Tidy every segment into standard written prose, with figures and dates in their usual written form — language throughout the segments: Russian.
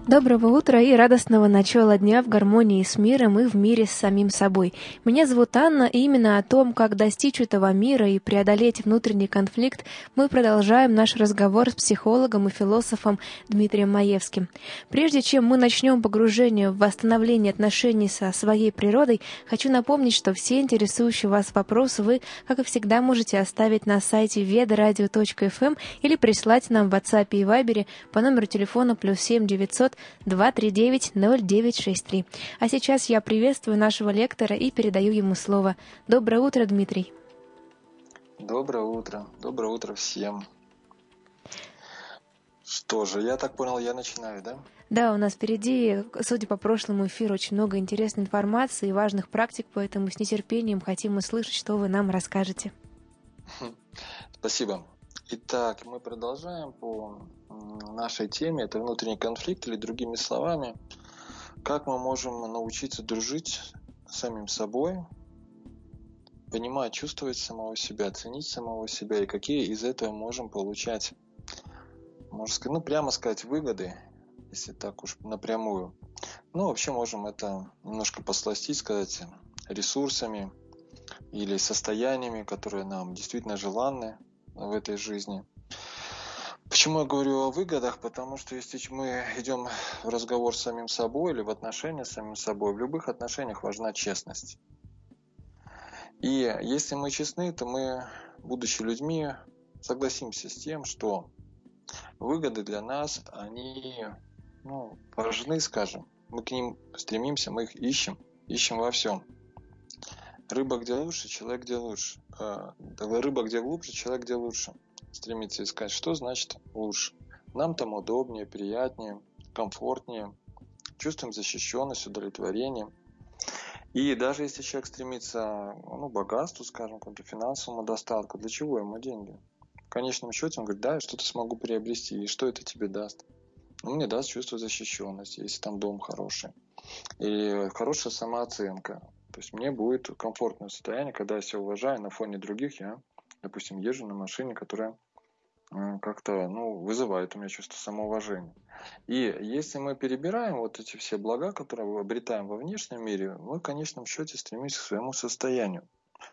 Доброго утра и радостного начала дня в гармонии с миром и в мире с самим собой. Меня зовут Анна, и именно о том, как достичь этого мира и преодолеть внутренний конфликт, мы продолжаем наш разговор с психологом и философом Дмитрием Маевским. Прежде чем мы начнем погружение в восстановление отношений со своей природой, хочу напомнить, что все интересующие вас вопросы вы, как и всегда, можете оставить на сайте vedradio.fm или прислать нам в WhatsApp и Viber по номеру телефона +7 900 239 0963. А сейчас я приветствую нашего лектора и передаю ему слово. Доброе утро, Дмитрий. Доброе утро всем. Что же, я так понял, я начинаю, да? Да, у нас впереди, судя по прошлому эфиру, очень много интересной информации и важных практик, поэтому с нетерпением хотим услышать, что вы нам расскажете. Спасибо. Итак, мы продолжаем по нашей теме. Это внутренний конфликт, или другими словами, как мы можем научиться дружить с самим собой, понимать, чувствовать самого себя, ценить самого себя, и какие из этого можем получать, можно сказать, прямо сказать, выгоды, если так уж напрямую. Вообще можем это немножко посластить, сказать, ресурсами или состояниями, которые нам действительно желанны в этой жизни. Почему я говорю о выгодах? Потому что если мы идем в разговор с самим собой или в отношения с самим собой, в любых отношениях важна честность. И если мы честны, то мы, будучи людьми, согласимся с тем, что выгоды для нас, они важны, скажем. Мы к ним стремимся, мы их ищем во всем. Рыба где лучше, человек где лучше. Рыба где глубже, человек где лучше. Стремится искать, что значит лучше. Нам там удобнее, приятнее, комфортнее. Чувствуем защищенность, удовлетворение. И даже если человек стремится к богатству, скажем, к какому-то финансовому достатку, для чего ему деньги? В конечном счете он говорит, да, я что-то смогу приобрести. И что это тебе даст? Мне даст чувство защищенности, если там дом хороший. И хорошая самооценка. То есть мне будет комфортное состояние, когда я себя уважаю, на фоне других я, допустим, езжу на машине, которая как-то вызывает у меня чувство самоуважения. И если мы перебираем эти все блага, которые мы обретаем во внешнем мире, мы в конечном счете стремимся к своему состоянию.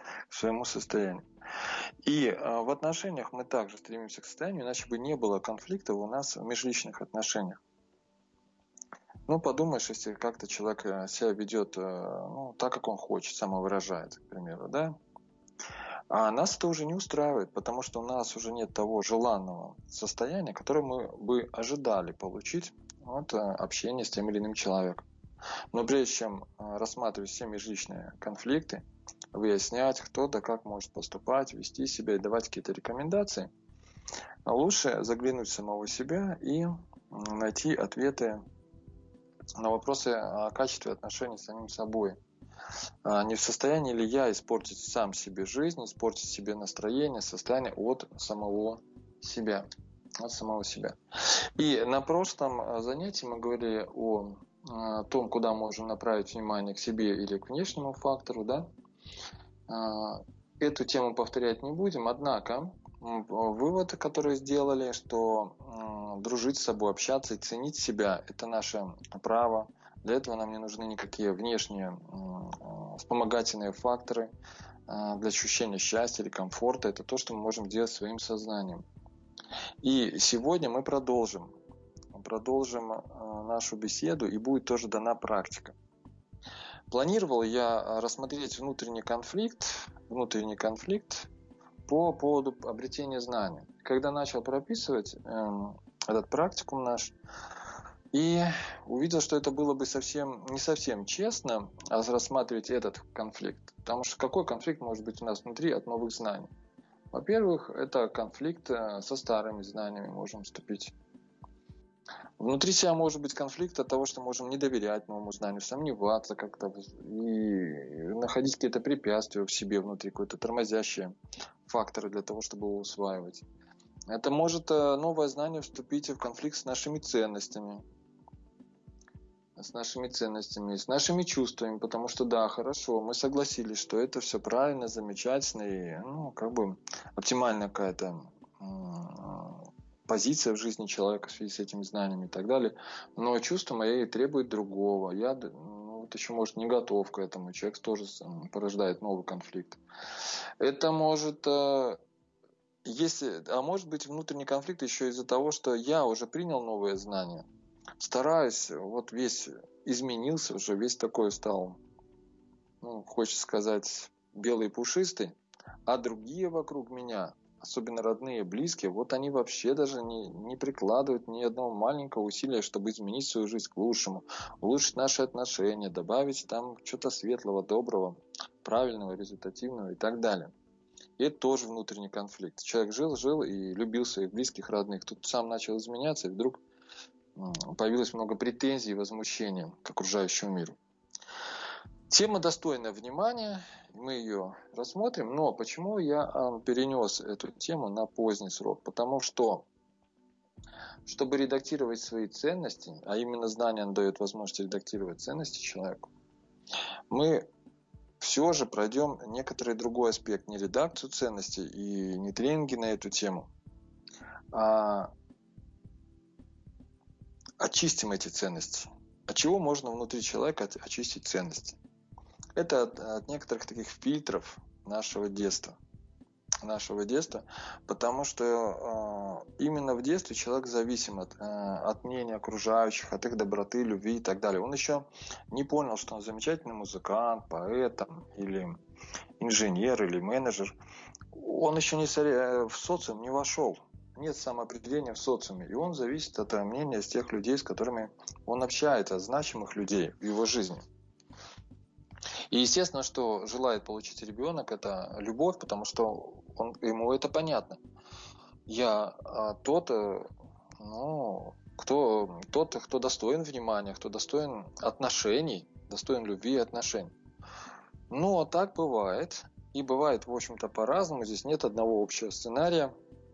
И в отношениях мы также стремимся к состоянию, иначе бы не было конфликта у нас в межличных отношениях. Подумаешь, если как-то человек себя ведет так, как он хочет, самовыражается, к примеру, да? А нас это уже не устраивает, потому что у нас уже нет того желанного состояния, которое мы бы ожидали получить от общения с тем или иным человеком. Но прежде чем рассматривать все межличные конфликты, выяснять, кто да как может поступать, вести себя и давать какие-то рекомендации, лучше заглянуть в самого себя и найти ответы на вопросы о качестве отношений с самим собой. Не в состоянии ли я испортить сам себе жизнь, испортить себе настроение, состояние от самого себя. И на прошлом занятии мы говорили о том, куда можем направить внимание к себе или к внешнему фактору. Да? Эту тему повторять не будем, однако вывод, который сделали, что дружить с собой, общаться и ценить себя – это наше право. Для этого нам не нужны никакие внешние вспомогательные факторы для ощущения счастья или комфорта. Это то, что мы можем делать своим сознанием. И сегодня мы продолжим нашу беседу, и будет тоже дана практика. Планировал я рассмотреть внутренний конфликт по поводу обретения знаний. Когда начал прописывать этот практикум наш, и увидел, что это было бы не совсем честно рассматривать этот конфликт. Потому что какой конфликт может быть у нас внутри от новых знаний? Во-первых, это конфликт со старыми знаниями можем вступить. Внутри себя может быть конфликт от того, что можем не доверять новому знанию, сомневаться как-то и находить какие-то препятствия в себе внутри, какие-то тормозящие факторы для того, чтобы его усваивать. Это может новое знание вступить в конфликт с нашими ценностями, с нашими чувствами, потому что да, хорошо, мы согласились, что это все правильно, замечательно и оптимальная какая-то позиция в жизни человека в связи с этими знаниями и так далее. Но чувство мое требует другого. Я вот еще, может, не готов к этому. Человек тоже порождает новый конфликт. Это может... может быть, внутренний конфликт еще из-за того, что я уже принял новые знания. Стараюсь, вот весь изменился уже, весь такой стал, хочется сказать, белый и пушистый. А другие вокруг меня, особенно родные, близкие, вот они вообще даже не прикладывают ни одного маленького усилия, чтобы изменить свою жизнь к лучшему, улучшить наши отношения, добавить там что-то светлого, доброго, правильного, результативного и так далее. И это тоже внутренний конфликт. Человек жил и любил своих близких, родных. Тут сам начал изменяться, и вдруг появилось много претензий и возмущения к окружающему миру. Тема достойна внимания, мы ее рассмотрим, но почему я перенес эту тему на поздний срок? Потому что, чтобы редактировать свои ценности, а именно знание дает возможность редактировать ценности человеку, мы все же пройдем некоторый другой аспект, не редакцию ценностей и не тренинги на эту тему, а очистим эти ценности. От чего можно внутри человека очистить ценности? Это от некоторых таких фильтров нашего детства, потому что именно в детстве человек зависим от мнения окружающих, от их доброты, любви и так далее. Он еще не понял, что он замечательный музыкант, поэт или инженер или менеджер. Он еще в социум не вошел. Нет самоопределения в социуме, и он зависит от мнения тех людей, с которыми он общается, от значимых людей в его жизни. И естественно, что желает получить ребенок, это любовь, потому что ему это понятно. Я тот, кто достоин внимания, кто достоин отношений, достоин любви и отношений. Но так бывает, и бывает, в общем-то, по-разному. Здесь нет одного общего сценария,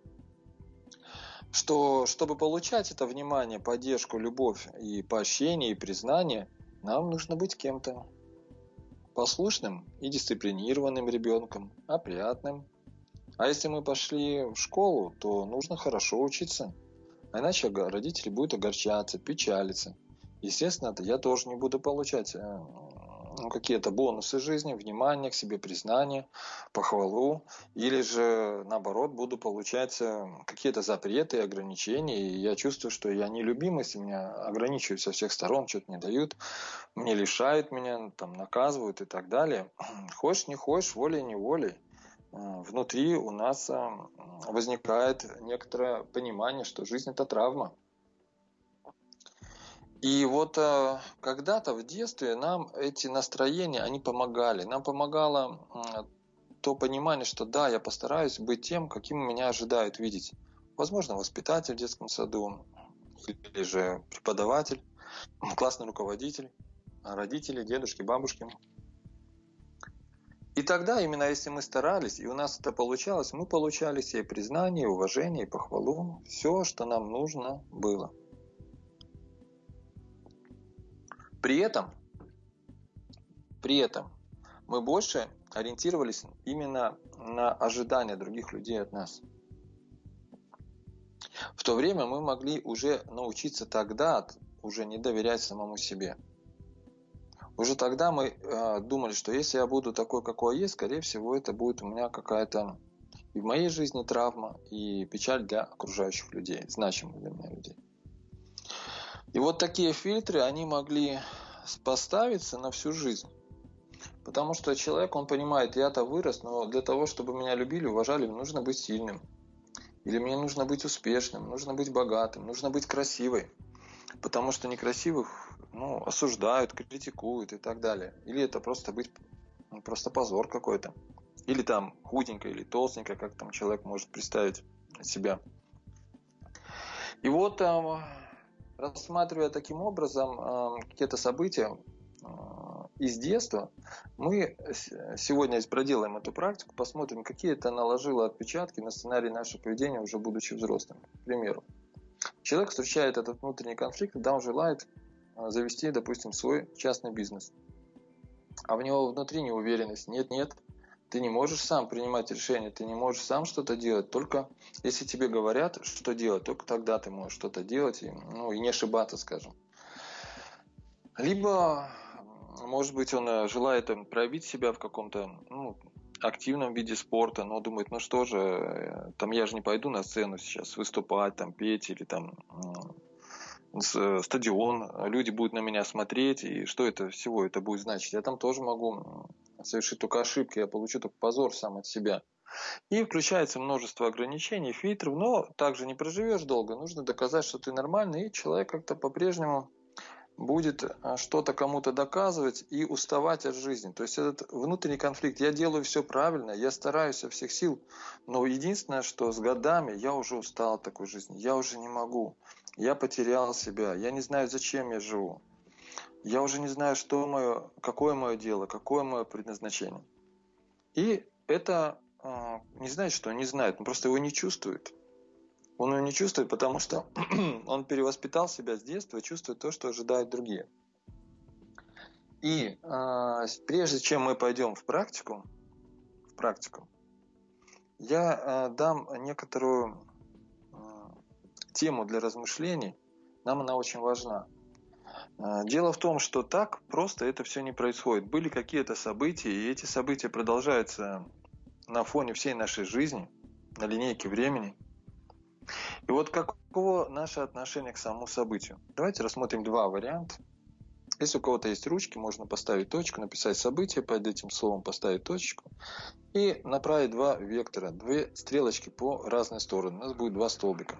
что, чтобы получать это внимание, поддержку, любовь и поощрение, и признание, нам нужно быть кем-то. Послушным и дисциплинированным ребенком, опрятным. А если мы пошли в школу, то нужно хорошо учиться. А иначе родители будут огорчаться, печалиться. Естественно, я тоже не буду получать какие-то бонусы жизни, внимание к себе, признание, похвалу. Или же, наоборот, буду получать какие-то запреты и ограничения. И я чувствую, что я нелюбим, если меня ограничивают со всех сторон, что-то не дают. Мне лишают меня, наказывают и так далее. Хочешь, не хочешь, волей-неволей. Внутри у нас возникает некоторое понимание, что жизнь – это травма. И вот когда-то в детстве нам эти настроения, они помогали. Нам помогало то понимание, что да, я постараюсь быть тем, каким меня ожидают видеть. Возможно, воспитатель в детском саду, или же преподаватель, классный руководитель, родители, дедушки, бабушки. И тогда, именно если мы старались, и у нас это получалось, мы получали себе признание, уважение, похвалу, все, что нам нужно было. При этом мы больше ориентировались именно на ожидания других людей от нас. В то время мы могли уже научиться тогда уже не доверять самому себе. Уже тогда мы думали, что если я буду такой, какой я есть, скорее всего, это будет у меня какая-то и в моей жизни травма, и печаль для окружающих людей, значимых для меня людей. И вот такие фильтры, они могли поставиться на всю жизнь. Потому что человек, он понимает, я-то вырос, но для того, чтобы меня любили, уважали, нужно быть сильным. Или мне нужно быть успешным, нужно быть богатым, нужно быть красивой. Потому что некрасивых осуждают, критикуют и так далее. Или это просто позор какой-то. Или там худенько, или толстенько, как там человек может представить себя. И вот, рассматривая таким образом какие-то события из детства, мы сегодня проделаем эту практику, посмотрим, какие это наложило отпечатки на сценарий нашего поведения, уже будучи взрослым. К примеру, человек встречает этот внутренний конфликт, когда он желает завести, допустим, свой частный бизнес. А в него внутри неуверенность. Нет, Ты не можешь сам принимать решения, ты не можешь сам что-то делать. Только если тебе говорят, что делать, только тогда ты можешь что-то делать и не ошибаться, скажем. Либо, может быть, он желает проявить себя в каком-то активном виде спорта, но думает, что же, я же не пойду на сцену сейчас выступать, петь или стадион, люди будут на меня смотреть, и что это всего это будет значить? Я там тоже могу совершить только ошибки, я получу только позор сам от себя. И включается множество ограничений, фильтров, но также не проживешь долго, нужно доказать, что ты нормальный, и человек как-то по-прежнему будет что-то кому-то доказывать и уставать от жизни. То есть этот внутренний конфликт, я делаю все правильно, я стараюсь со всех сил, но единственное, что с годами я уже устал от такой жизни, я уже не могу, я потерял себя, я не знаю, зачем я живу, я уже не знаю, какое мое дело, какое мое предназначение. И это не значит, что он не знает, он просто его не чувствует. Он его не чувствует, потому что он перевоспитал себя с детства и чувствует то, что ожидают другие. И прежде чем мы пойдем в практику, я дам некоторую тему для размышлений. Нам она очень важна. Дело в том, что так просто это все не происходит. Были какие-то события, и эти события продолжаются на фоне всей нашей жизни, на линейке времени. И вот каково наше отношение к самому событию? Давайте рассмотрим два варианта. Если у кого-то есть ручки, можно поставить точку, написать событие, под этим словом поставить точку и направить два вектора, две стрелочки по разные стороны. У нас будет два столбика.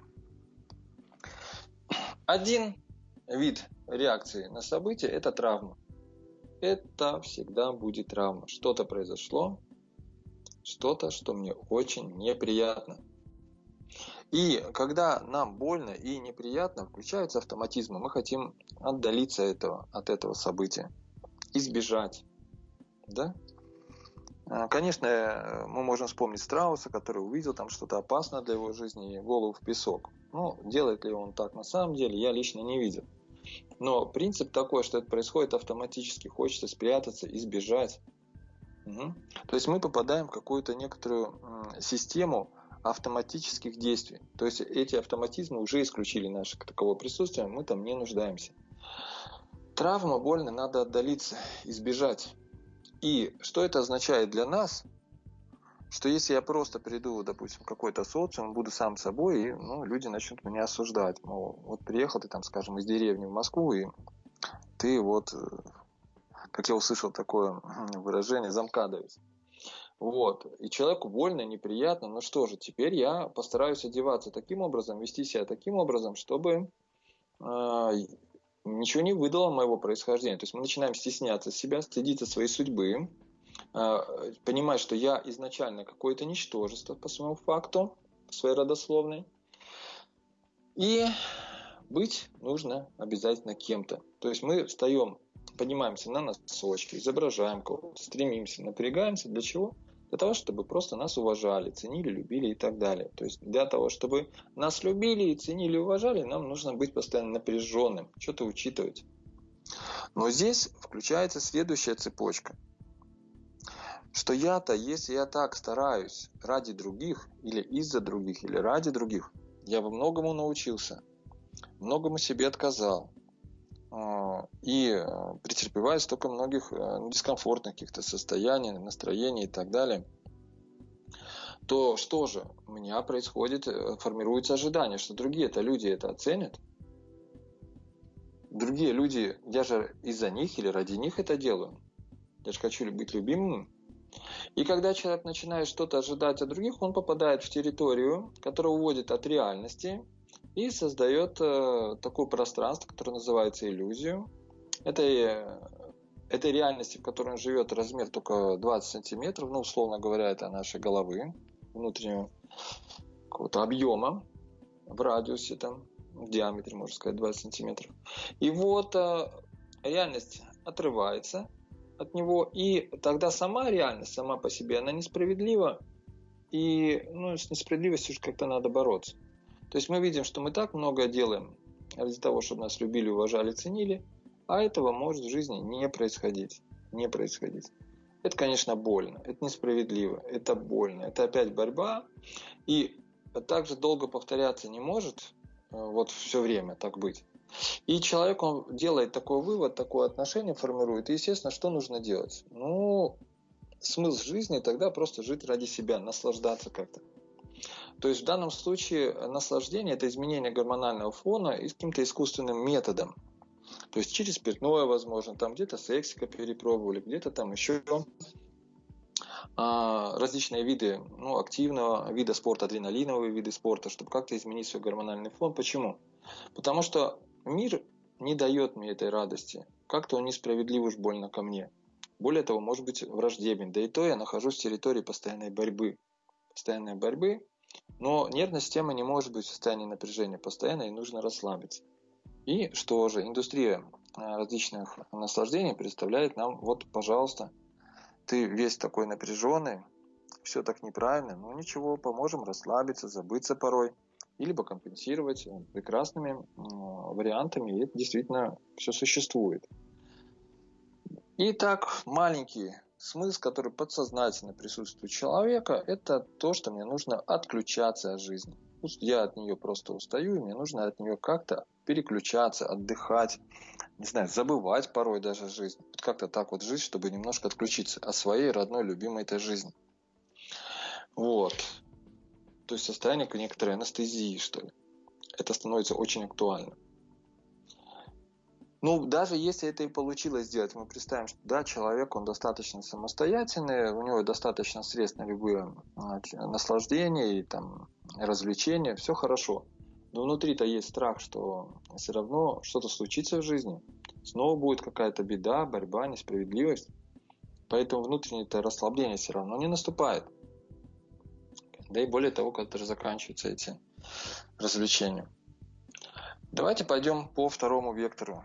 Один вид реакции на событие – это травма. Это всегда будет травма. Что-то произошло, что-то, что мне очень неприятно. И когда нам больно и неприятно, включаются автоматизмы. Мы хотим отдалиться от этого события, избежать. Да? Конечно, мы можем вспомнить страуса, который увидел там что-то опасное для его жизни и голову в песок. Но делает ли он так на самом деле, я лично не видел. Но принцип такой, что это происходит автоматически. Хочется спрятаться, избежать. То есть мы попадаем в какую-то некоторую систему автоматических действий. То есть эти автоматизмы уже исключили наше таковое присутствие, мы там не нуждаемся. Травма, больно, надо отдалиться, избежать. И что это означает для нас? Что если я просто приду, допустим, в какой-то социум, буду сам собой, и люди начнут меня осуждать. Мол, вот приехал ты скажем, из деревни в Москву, и ты как я услышал такое выражение, замкадовец. И человеку больно, неприятно, но что же, теперь я постараюсь одеваться таким образом, вести себя таким образом, чтобы ничего не выдало моего происхождения. То есть мы начинаем стесняться себя, стыдиться своей судьбы, понимать, что я изначально какое-то ничтожество по своему факту, своей родословной, и быть нужно обязательно кем-то. То есть мы встаем, поднимаемся на носочки, изображаем кого-то, стремимся, напрягаемся. Для чего? Для того, чтобы просто нас уважали, ценили, любили и так далее. То есть для того, чтобы нас любили и ценили, и уважали, нам нужно быть постоянно напряженным, что-то учитывать. Но здесь включается следующая цепочка. Что если я так стараюсь ради других, или из-за других, или ради других, я во многому научился, многому себе отказал, и претерпеваю столько многих дискомфортных каких-то состояний, настроений и так далее, то что же? У меня формируется ожидание, что другие-то люди это оценят. Другие люди, я же из-за них или ради них это делаю. Я же хочу быть любимым. И когда человек начинает что-то ожидать от других, он попадает в территорию, которая уводит от реальности, и создает такое пространство, которое называется иллюзию. Этой реальности, в которой он живет, размер только 20 сантиметров, условно говоря, это нашей головы, внутреннего какого-то объема в радиусе, в диаметре, можно сказать, 20 сантиметров. И реальность отрывается от него, и тогда сама реальность, сама по себе, она несправедлива, и с несправедливостью уже как-то надо бороться. То есть мы видим, что мы так много делаем ради того, чтобы нас любили, уважали, ценили, а этого может в жизни не происходить. Это, конечно, больно, это несправедливо, это больно, это опять борьба. И так же долго повторяться не может, вот все время так быть. И человек, он делает такой вывод, такое отношение формирует. И, естественно, что нужно делать? Ну, смысл жизни тогда просто жить ради себя, наслаждаться как-то. То есть в данном случае наслаждение – это изменение гормонального фона и каким-то искусственным методом. То есть через спиртное, возможно, там где-то сексика перепробовали, где-то там еще различные виды активного вида спорта, адреналиновые виды спорта, чтобы как-то изменить свой гормональный фон. Почему? Потому что мир не дает мне этой радости. Как-то он несправедлив уж больно ко мне. Более того, может быть враждебен. Да и то я нахожусь в территории постоянной борьбы. Но нервная система не может быть в состоянии напряжения постоянно, и нужно расслабиться. И что же, индустрия различных наслаждений представляет нам, вот, пожалуйста, ты весь такой напряженный, все так неправильно, ну ничего, поможем расслабиться, забыться порой, и либо компенсировать прекрасными вариантами, и это действительно все существует. Итак, маленький смысл, который подсознательно присутствует у человека, это то, что мне нужно отключаться от жизни. Я от нее просто устаю, и мне нужно от нее как-то переключаться, отдыхать, не знаю, забывать порой даже жизнь. Как-то так вот жить, чтобы немножко отключиться от своей родной, любимой этой жизни. Вот. То есть состояние некоторой анестезии, что ли. Это становится очень актуально. Ну, даже если это и получилось сделать, мы представим, что да, человек, он достаточно самостоятельный, у него достаточно средств на любые наслаждения и там, развлечения, все хорошо. Но внутри-то есть страх, что все равно что-то случится в жизни, снова будет какая-то беда, борьба, несправедливость. Поэтому внутреннее-то расслабление все равно не наступает. Да и более того, когда же заканчиваются эти развлечения. Давайте пойдем по второму вектору.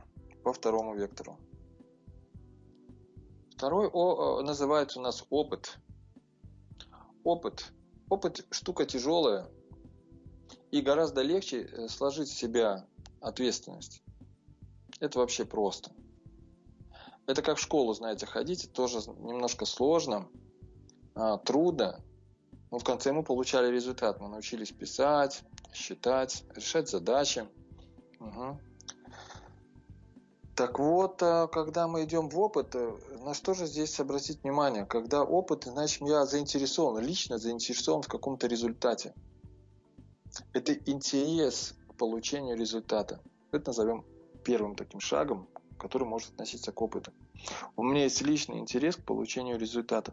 Второй называется у нас опыт. Опыт штука тяжелая, и гораздо легче сложить в себя ответственность. Это вообще просто. Это как в школу, знаете, ходить, тоже немножко сложно, трудно. Но в конце мы получали результат. Мы научились писать, считать, решать задачи. Угу. Так вот, когда мы идем в опыт, на что же здесь обратить внимание? Когда опыт, значит, я заинтересован, лично заинтересован в каком-то результате. Это интерес к получению результата. Это назовем первым таким шагом, который может относиться к опыту. У меня есть личный интерес к получению результата.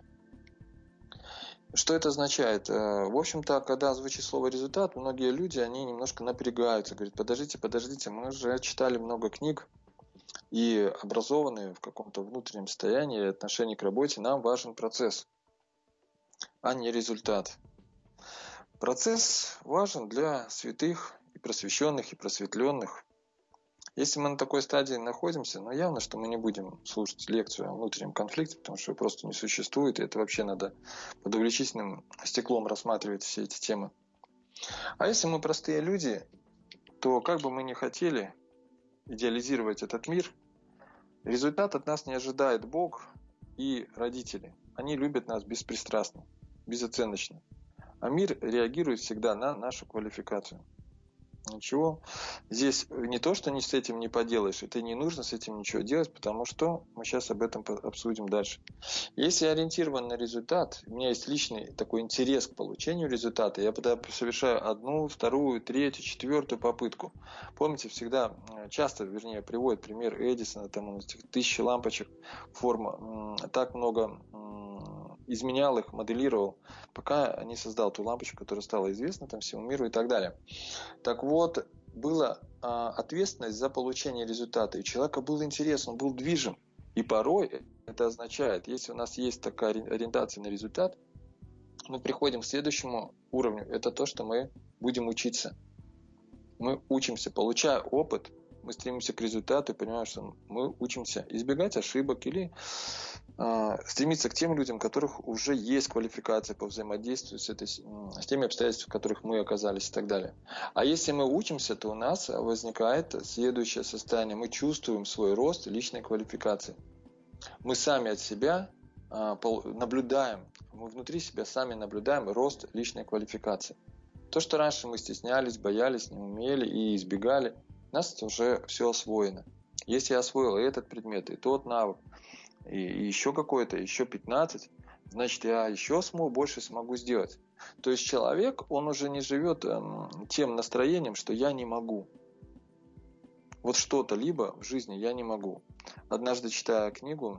Что это означает? В общем-то, когда звучит слово «результат», многие люди, они немножко напрягаются. Говорят, подождите, мы уже читали много книг, и образованные в каком-то внутреннем состоянии отношении к работе, нам важен процесс, а не результат. Процесс важен для святых и просвещенных, и просветленных. Если мы на такой стадии находимся, явно, что мы не будем слушать лекцию о внутреннем конфликте, потому что его просто не существует, и это вообще надо под увеличительным стеклом рассматривать все эти темы. А если мы простые люди, то как бы мы ни хотели идеализировать этот мир, результат от нас не ожидает Бог и родители. Они любят нас беспристрастно, безоценочно. А мир реагирует всегда на нашу квалификацию. Ничего. Здесь не то, что с этим не поделаешь, это не нужно с этим ничего делать, потому что мы сейчас об этом обсудим дальше. Если я ориентирован на результат, у меня есть личный такой интерес к получению результата, я тогда совершаю одну, вторую, третью, четвертую попытку. Помните, часто приводят пример Эдисона, там этих 1000 лампочек, форма, так много изменял их, моделировал, пока не создал ту лампочку, которая стала известна там всему миру и так далее. Так вот, была ответственность за получение результата, и у человека был интерес, он был движим. И порой это означает, если у нас есть такая ориентация на результат, мы приходим к следующему уровню. Это то, что мы будем учиться. Мы учимся, получая опыт, мы стремимся к результату и понимаем, что мы учимся избегать ошибок или стремиться к тем людям, у которых уже есть квалификация по взаимодействию с теми обстоятельствами, в которых мы оказались и так далее. А если мы учимся, то у нас возникает следующее состояние. Мы чувствуем свой рост личной квалификации. Мы сами от себя наблюдаем, мы внутри себя сами наблюдаем рост личной квалификации. То, что раньше мы стеснялись, боялись, не умели и избегали, у нас уже все освоено. Если я освоил и этот предмет, и тот навык, и еще какой-то, еще 15, значит, я еще больше смогу сделать. То есть человек, он уже не живет тем настроением, что я не могу. Вот что-то либо в жизни я не могу. Однажды, читая книгу,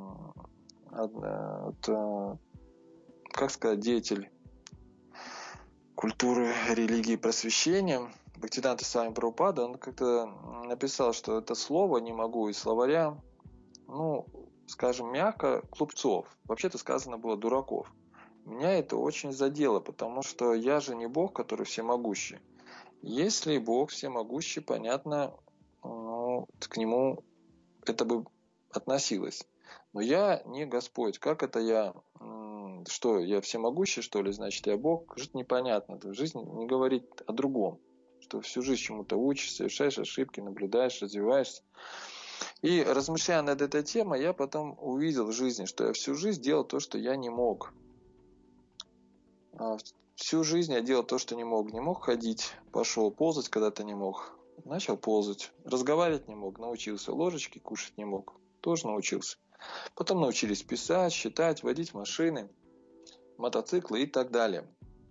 деятель культуры, религии, просвещения Бхактисиданта Свами Прабхупада, он как-то написал, что это слово «не могу» из словаря, скажем мягко, глупцов. Вообще-то сказано было дураков. Меня это очень задело, потому что я же не Бог, который всемогущий. Если Бог всемогущий, понятно, к нему это бы относилось. Но я не Господь. Как это я? Что, я всемогущий, что ли? Значит, я Бог? Жить непонятно. Жизнь не говорит о другом. Что всю жизнь чему-то учишься, совершаешь ошибки, наблюдаешь, развиваешься. И размышляя над этой темой, я потом увидел в жизни, что я всю жизнь делал то, что я не мог. Всю жизнь я делал то, что не мог. Не мог ходить, пошел ползать, когда-то не мог. Начал ползать. Разговаривать не мог, научился. Ложечки кушать не мог. Тоже научился. Потом научились писать, считать, водить машины, мотоциклы и так далее.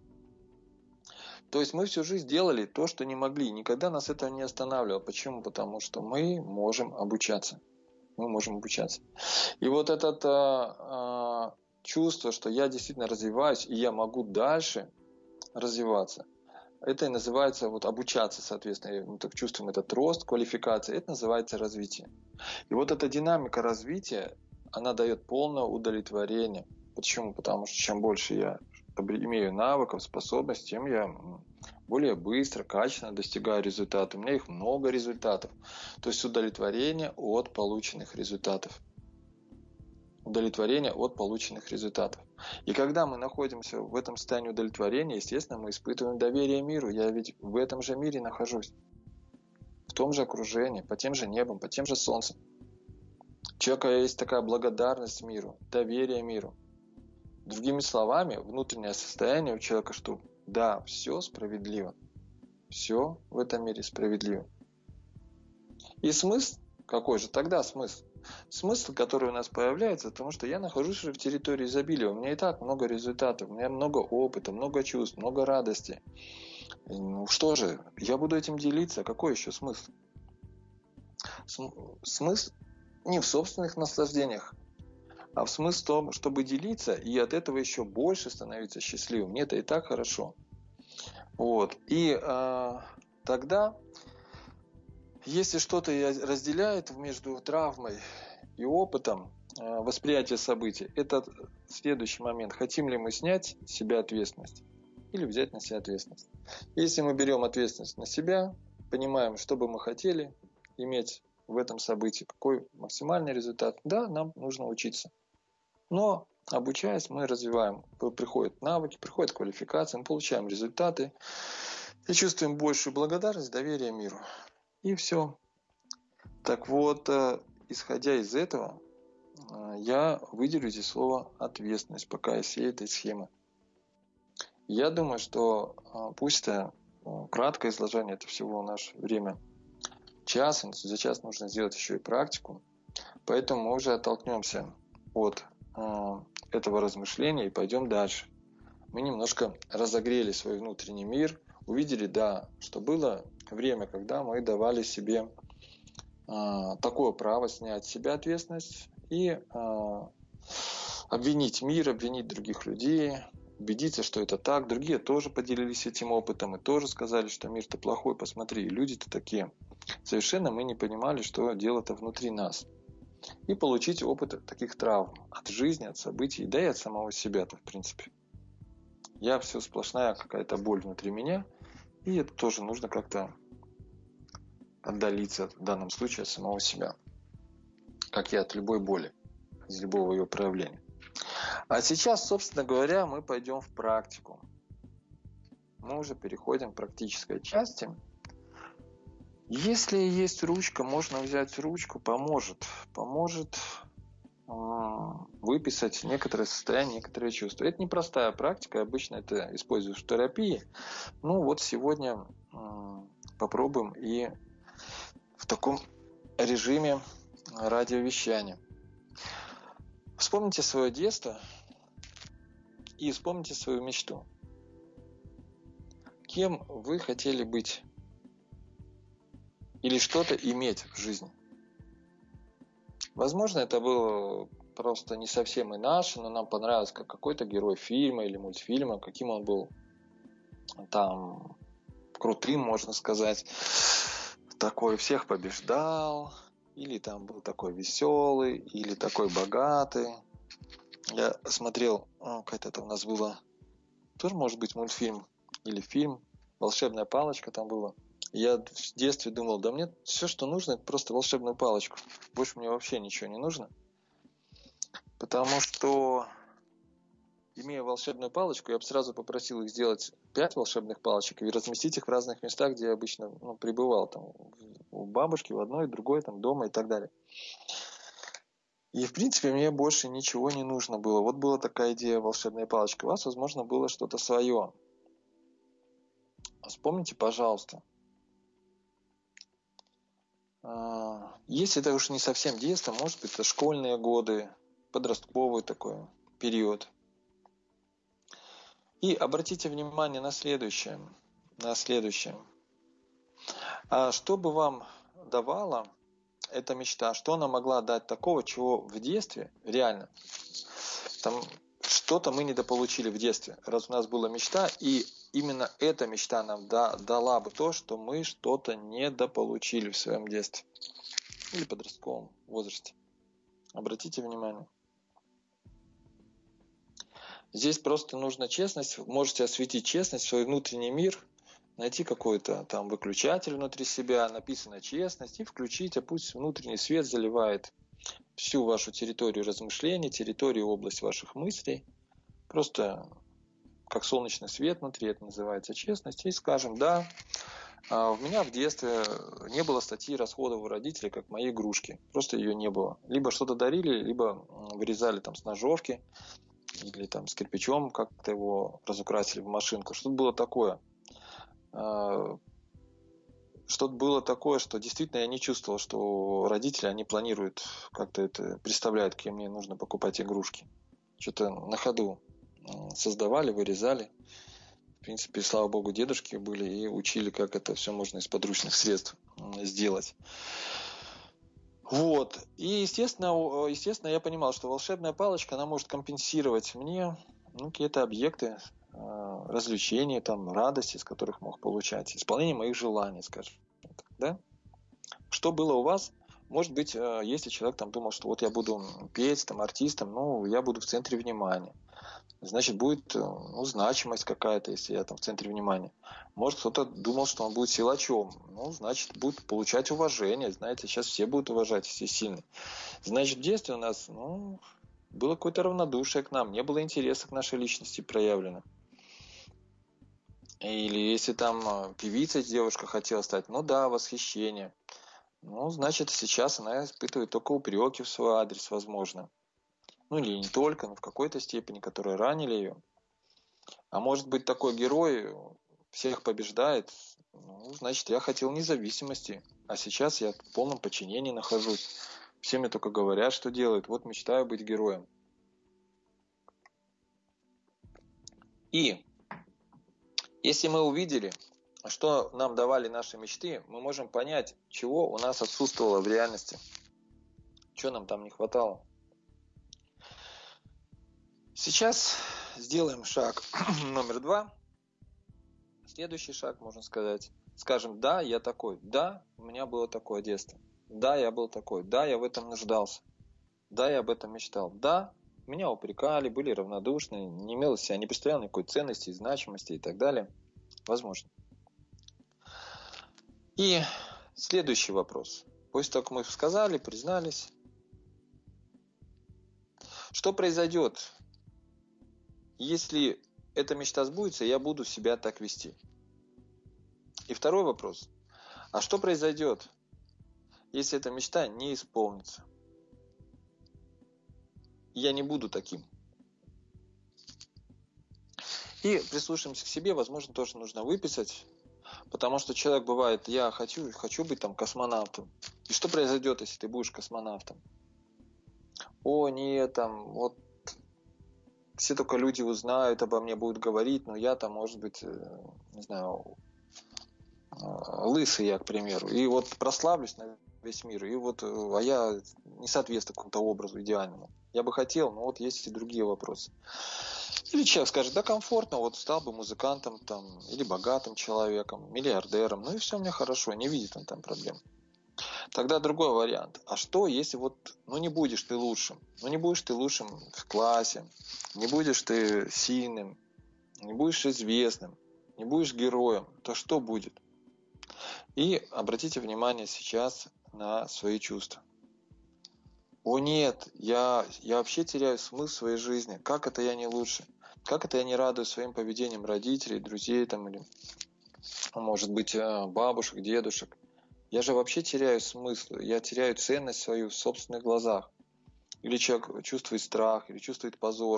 То есть мы всю жизнь делали то, что не могли. Никогда нас это не останавливало. Почему? Потому что мы можем обучаться. Мы можем обучаться. И вот это чувство, что я действительно развиваюсь, и я могу дальше развиваться, это и называется обучаться, соответственно. Мы так чувствуем этот рост, квалификация. Это называется развитие. И вот эта динамика развития, она дает полное удовлетворение. Почему? Потому что чем больше я имею навыков, способностей, тем я более быстро, качественно достигаю результатов. У меня их много результатов. То есть удовлетворение от полученных результатов. Удовлетворение от полученных результатов. И когда мы находимся в этом состоянии удовлетворения, естественно, мы испытываем доверие миру. Я ведь в этом же мире нахожусь. В том же окружении, по тем же небам, по тем же солнцам. У человека есть такая благодарность миру, доверие миру. Другими словами, внутреннее состояние у человека, что да, все справедливо. Все в этом мире справедливо. И смысл, какой же тогда смысл? Смысл, который у нас появляется, потому что я нахожусь уже в территории изобилия. У меня и так много результатов, у меня много опыта, много чувств, много радости. Что же, я буду этим делиться. Какой еще смысл? Смысл не в собственных наслаждениях, а в смысле в том, чтобы делиться и от этого еще больше становиться счастливым. Мне это и так хорошо. И тогда, если что-то разделяет между травмой и опытом восприятия событий, это следующий момент. Хотим ли мы снять с себя ответственность или взять на себя ответственность? Если мы берем ответственность на себя, понимаем, что бы мы хотели иметь в этом событии, какой максимальный результат, да, нам нужно учиться. Но обучаясь, мы развиваем, приходят навыки, приходит квалификация, мы получаем результаты и чувствуем большую благодарность, доверие миру. И все. Так вот, исходя из этого, я выделю здесь слово «ответственность», пока из всей этой схемы. Я думаю, что пусть это краткое изложение, это всего наше время час, за час нужно сделать еще и практику, поэтому мы уже оттолкнемся от этого размышления и пойдем дальше. Мы немножко разогрели свой внутренний мир, увидели, да, что было время, когда мы давали себе такое право снять с себя ответственность и обвинить мир, обвинить других людей, убедиться, что это так. Другие тоже поделились этим опытом и тоже сказали, что мир-то плохой, посмотри, люди-то такие. Совершенно мы не понимали, что дело-то внутри нас. И получить опыт таких травм от жизни, от событий, да и от самого себя-то, в принципе. Я все сплошная какая-то боль внутри меня, и это тоже нужно как-то отдалиться в данном случае от самого себя, как и от любой боли, из любого ее проявления. А сейчас, собственно говоря, мы пойдем в практику. Мы уже переходим к практической части. Если есть ручка, можно взять ручку, поможет выписать некоторые состояния, некоторые чувства. Это непростая практика, обычно это используют в терапии. Ну вот сегодня попробуем и в таком режиме радиовещания. Вспомните свое детство и вспомните свою мечту. Кем вы хотели быть или что-то иметь в жизни? Возможно, это было просто не совсем и наше, но нам понравилось, как какой-то герой фильма или мультфильма, каким он был там крутым, можно сказать, такой всех побеждал, или там был такой веселый, или такой богатый. Я смотрел, какая-то у нас была, тоже может быть мультфильм или фильм, «Волшебная палочка» там было. Я в детстве думал, да мне все, что нужно, это просто волшебную палочку. Больше мне вообще ничего не нужно. Потому что, имея волшебную палочку, я бы сразу попросил их сделать 5 волшебных палочек и разместить их в разных местах, где я обычно пребывал. Там, у бабушки, в одной, другой, там, дома и так далее. И, в принципе, мне больше ничего не нужно было. Вот была такая идея волшебной палочки. У вас, возможно, было что-то свое. Вспомните, пожалуйста. Если это уж не совсем детство, может быть, это школьные годы, подростковый такой период. И обратите внимание на следующее. А что бы вам давала эта мечта? Что она могла дать такого, чего в детстве реально? Там что-то мы недополучили в детстве, раз у нас была мечта, и именно эта мечта нам дала бы то, что мы что-то недополучили в своем детстве или подростковом возрасте. Обратите внимание. Здесь просто нужна честность. Можете осветить честность, свой внутренний мир, найти какой-то там выключатель внутри себя, написано честность, и включить, а пусть внутренний свет заливает всю вашу территорию размышлений, территорию, область ваших мыслей. Просто как солнечный свет внутри, это называется честность. И скажем, да, у меня в детстве не было статьи расходов у родителей, как моей игрушки. Просто ее не было. Либо что-то дарили, либо вырезали там с ножовки, или там с кирпичом как-то его разукрасили в машинку. Что-то было такое. Что-то было такое, что действительно я не чувствовал, что родители, они планируют, как-то это представляют, какие мне нужно покупать игрушки. Что-то на ходу создавали, вырезали. В принципе, слава богу, дедушки были и учили, как это все можно из подручных средств сделать. Вот. И, естественно, я понимал, что волшебная палочка, она может компенсировать мне какие-то объекты, развлечения, там, радости, из которых мог получать, исполнение моих желаний, скажем так, да? Что было у вас? Может быть, если человек там думал, что вот я буду петь, там, артистом, я буду в центре внимания. Значит, будет значимость какая-то, если я там в центре внимания. Может, кто-то думал, что он будет силачом. Значит, будет получать уважение. Знаете, сейчас все будут уважать, все сильные. Значит, в детстве у нас, было какое-то равнодушие к нам, не было интереса к нашей личности проявлено. Или если там певица девушка хотела стать, восхищение. Значит, сейчас она испытывает только упреки в свой адрес, возможно. Или не только, но в какой-то степени, которые ранили ее. А может быть, такой герой всех побеждает, значит, я хотел независимости, а сейчас я в полном подчинении нахожусь. Все мне только говорят, что делают. Вот мечтаю быть героем. И если мы увидели, что нам давали наши мечты, мы можем понять, чего у нас отсутствовало в реальности, чего нам там не хватало. Сейчас сделаем шаг номер 2. Следующий шаг, можно сказать. Скажем, да, я такой. Да, у меня было такое детство. Да, я был такой. Да, я в этом нуждался. Да, я об этом мечтал. Да, меня упрекали, были равнодушны, не имел себя, не представлял никакой ценности, значимости и так далее. Возможно. И следующий вопрос. После того, как мы сказали, признались, что произойдет, если эта мечта сбудется, я буду себя так вести? И второй вопрос. А что произойдет, если эта мечта не исполнится? я не буду таким. И прислушаемся к себе, возможно, тоже нужно выписать, потому что человек бывает, я хочу быть там космонавтом. И что произойдет, если ты будешь космонавтом? О, нет, там, вот все только люди узнают обо мне, будут говорить, но я там, может быть, не знаю, лысый я, к примеру, и вот прославлюсь на весь мир, и вот, а я не соответствую какому-то образу идеальному. Я бы хотел, но вот есть и другие вопросы. Или человек скажет, да, комфортно, вот стал бы музыкантом там, или богатым человеком, миллиардером, ну и все мне хорошо, не видит он там проблем. Тогда другой вариант. А что, если вот, не будешь ты лучшим? Не будешь ты лучшим в классе, не будешь ты сильным, не будешь известным, не будешь героем, то что будет? И обратите внимание сейчас на свои чувства. О нет, я вообще теряю смысл своей жизни. Как это я не лучше? Как это я не радуюсь своим поведением родителей, друзей там, или, может быть, бабушек, дедушек? Я же вообще теряю смысл, я теряю ценность свою в собственных глазах. Или человек чувствует страх, или чувствует позор.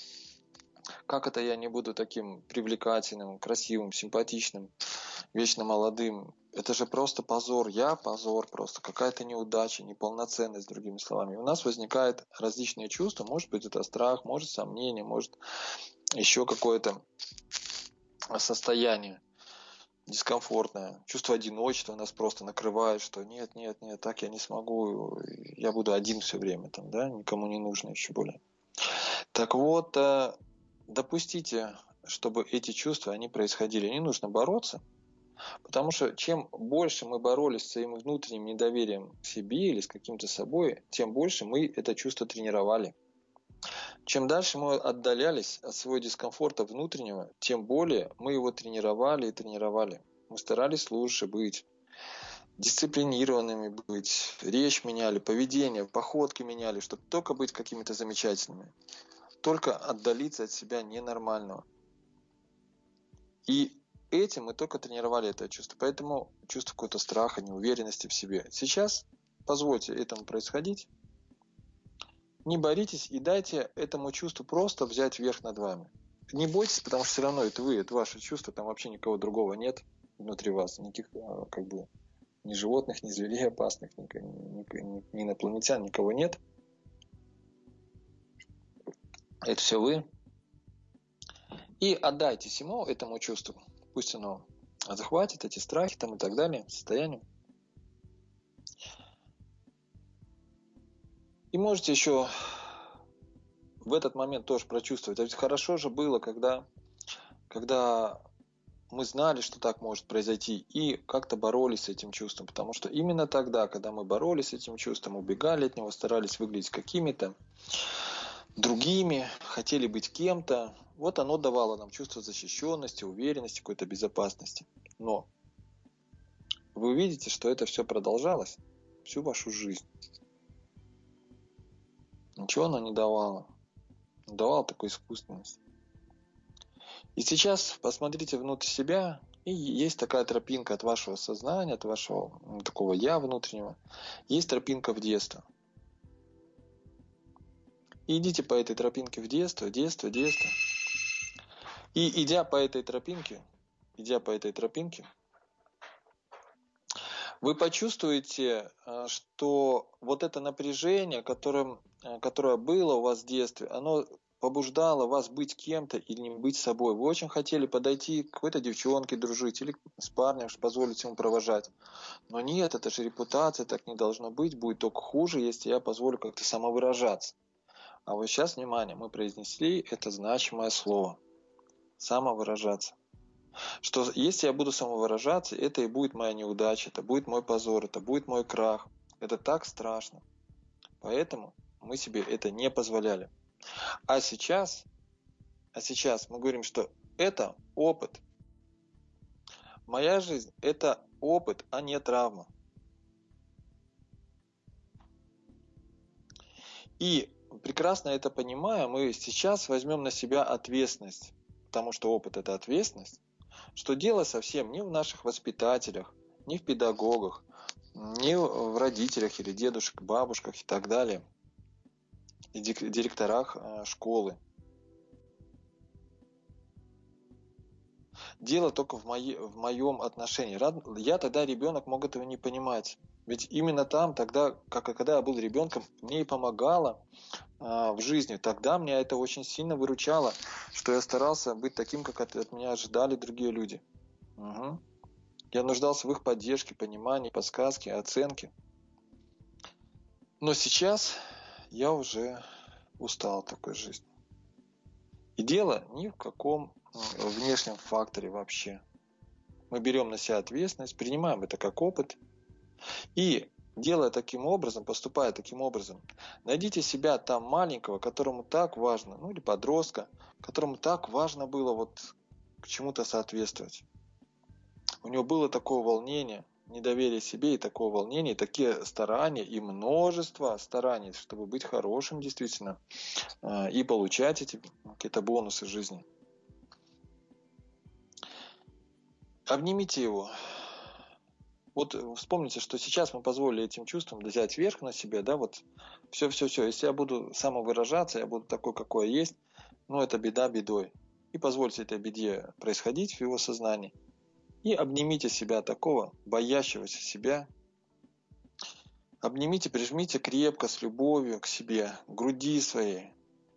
Как это я не буду таким привлекательным, красивым, симпатичным, вечно молодым? Это же просто позор. Я позор просто. Какая-то неудача, неполноценность, другими словами. У нас возникают различные чувства. Может быть, это страх, может сомнение, может еще какое-то состояние дискомфортное. Чувство одиночества нас просто накрывает, что нет, так я не смогу. Я буду один все время, там, да, никому не нужно еще более. Так вот, допустите, чтобы эти чувства, они происходили. Не нужно бороться, потому что чем больше мы боролись с своим внутренним недоверием к себе или с каким-то собой, тем больше мы это чувство тренировали. Чем дальше мы отдалялись от своего дискомфорта внутреннего, тем более мы его тренировали и тренировали. Мы старались лучше быть, дисциплинированными быть, речь меняли, поведение, походки меняли, чтобы только быть какими-то замечательными. Только отдалиться от себя ненормального. И этим мы только тренировали это чувство. Поэтому чувство какого-то страха, неуверенности в себе. Сейчас позвольте этому происходить. Не боритесь и дайте этому чувству просто взять верх над вами. Не бойтесь, потому что все равно это вы, это ваше чувство, там вообще никого другого нет внутри вас. Никаких ни животных, ни зверей опасных, ни инопланетян, никого нет. Это все вы. И отдайтесь ему, этому чувству. Пусть оно захватит эти страхи там и так далее, состояние. И можете еще в этот момент тоже прочувствовать. А ведь хорошо же было, когда мы знали, что так может произойти, и как-то боролись с этим чувством. Потому что именно тогда, когда мы боролись с этим чувством, убегали от него, старались выглядеть какими-то другими, хотели быть кем-то, вот оно давало нам чувство защищенности, уверенности, какой-то безопасности. Но вы увидите, что это все продолжалось всю вашу жизнь. Ничего оно не давало. Не давало такой искусственности. И сейчас посмотрите внутрь себя, и есть такая тропинка от вашего сознания, от вашего такого «я» внутреннего. Есть тропинка в детство. И идите по этой тропинке в детство. И идя по этой тропинке, вы почувствуете, что вот это напряжение, которое было у вас в детстве, оно побуждало вас быть кем-то или не быть собой. Вы очень хотели подойти к какой-то девчонке дружить или с парнем, позволить ему провожать. Но нет, это же репутация, так не должно быть. Будет только хуже, если я позволю как-то самовыражаться. А вот сейчас, внимание, мы произнесли это значимое слово. Самовыражаться. Что если я буду самовыражаться, это и будет моя неудача, это будет мой позор, это будет мой крах. Это так страшно. Поэтому мы себе это не позволяли. А сейчас мы говорим, что это опыт. Моя жизнь – это опыт, а не травма. И прекрасно это понимая, мы сейчас возьмем на себя ответственность, потому что опыт – это ответственность, что дело совсем не в наших воспитателях, не в педагогах, не в родителях или дедушек, бабушках и так далее. и директорах школы. Дело только в моем отношении. Я тогда ребенок мог этого не понимать. Ведь именно там, тогда, когда я был ребенком, мне и помогало в жизни. Тогда меня это очень сильно выручало, что я старался быть таким, как от меня ожидали другие люди. Угу. Я нуждался в их поддержке, понимании, подсказке, оценке. Но сейчас я уже устал от такой жизни. И дело ни в каком внешнем факторе вообще. Мы берем на себя ответственность, принимаем это как опыт. И делая таким образом, поступая таким образом, найдите себя там маленького, которому так важно, или подростка, которому так важно было вот к чему-то соответствовать. У него было такое волнение, недоверие себе и такое волнение, и такие старания, и множество стараний, чтобы быть хорошим действительно и получать эти какие-то бонусы жизни. Обнимите его. Вот вспомните, что сейчас мы позволили этим чувствам взять верх на себя, да, вот все. Если я буду самовыражаться, я буду такой, какой я есть, это беда бедой. И позвольте этой беде происходить в его сознании. И обнимите себя такого, боящегося себя. Обнимите, прижмите крепко, с любовью к себе, к груди своей.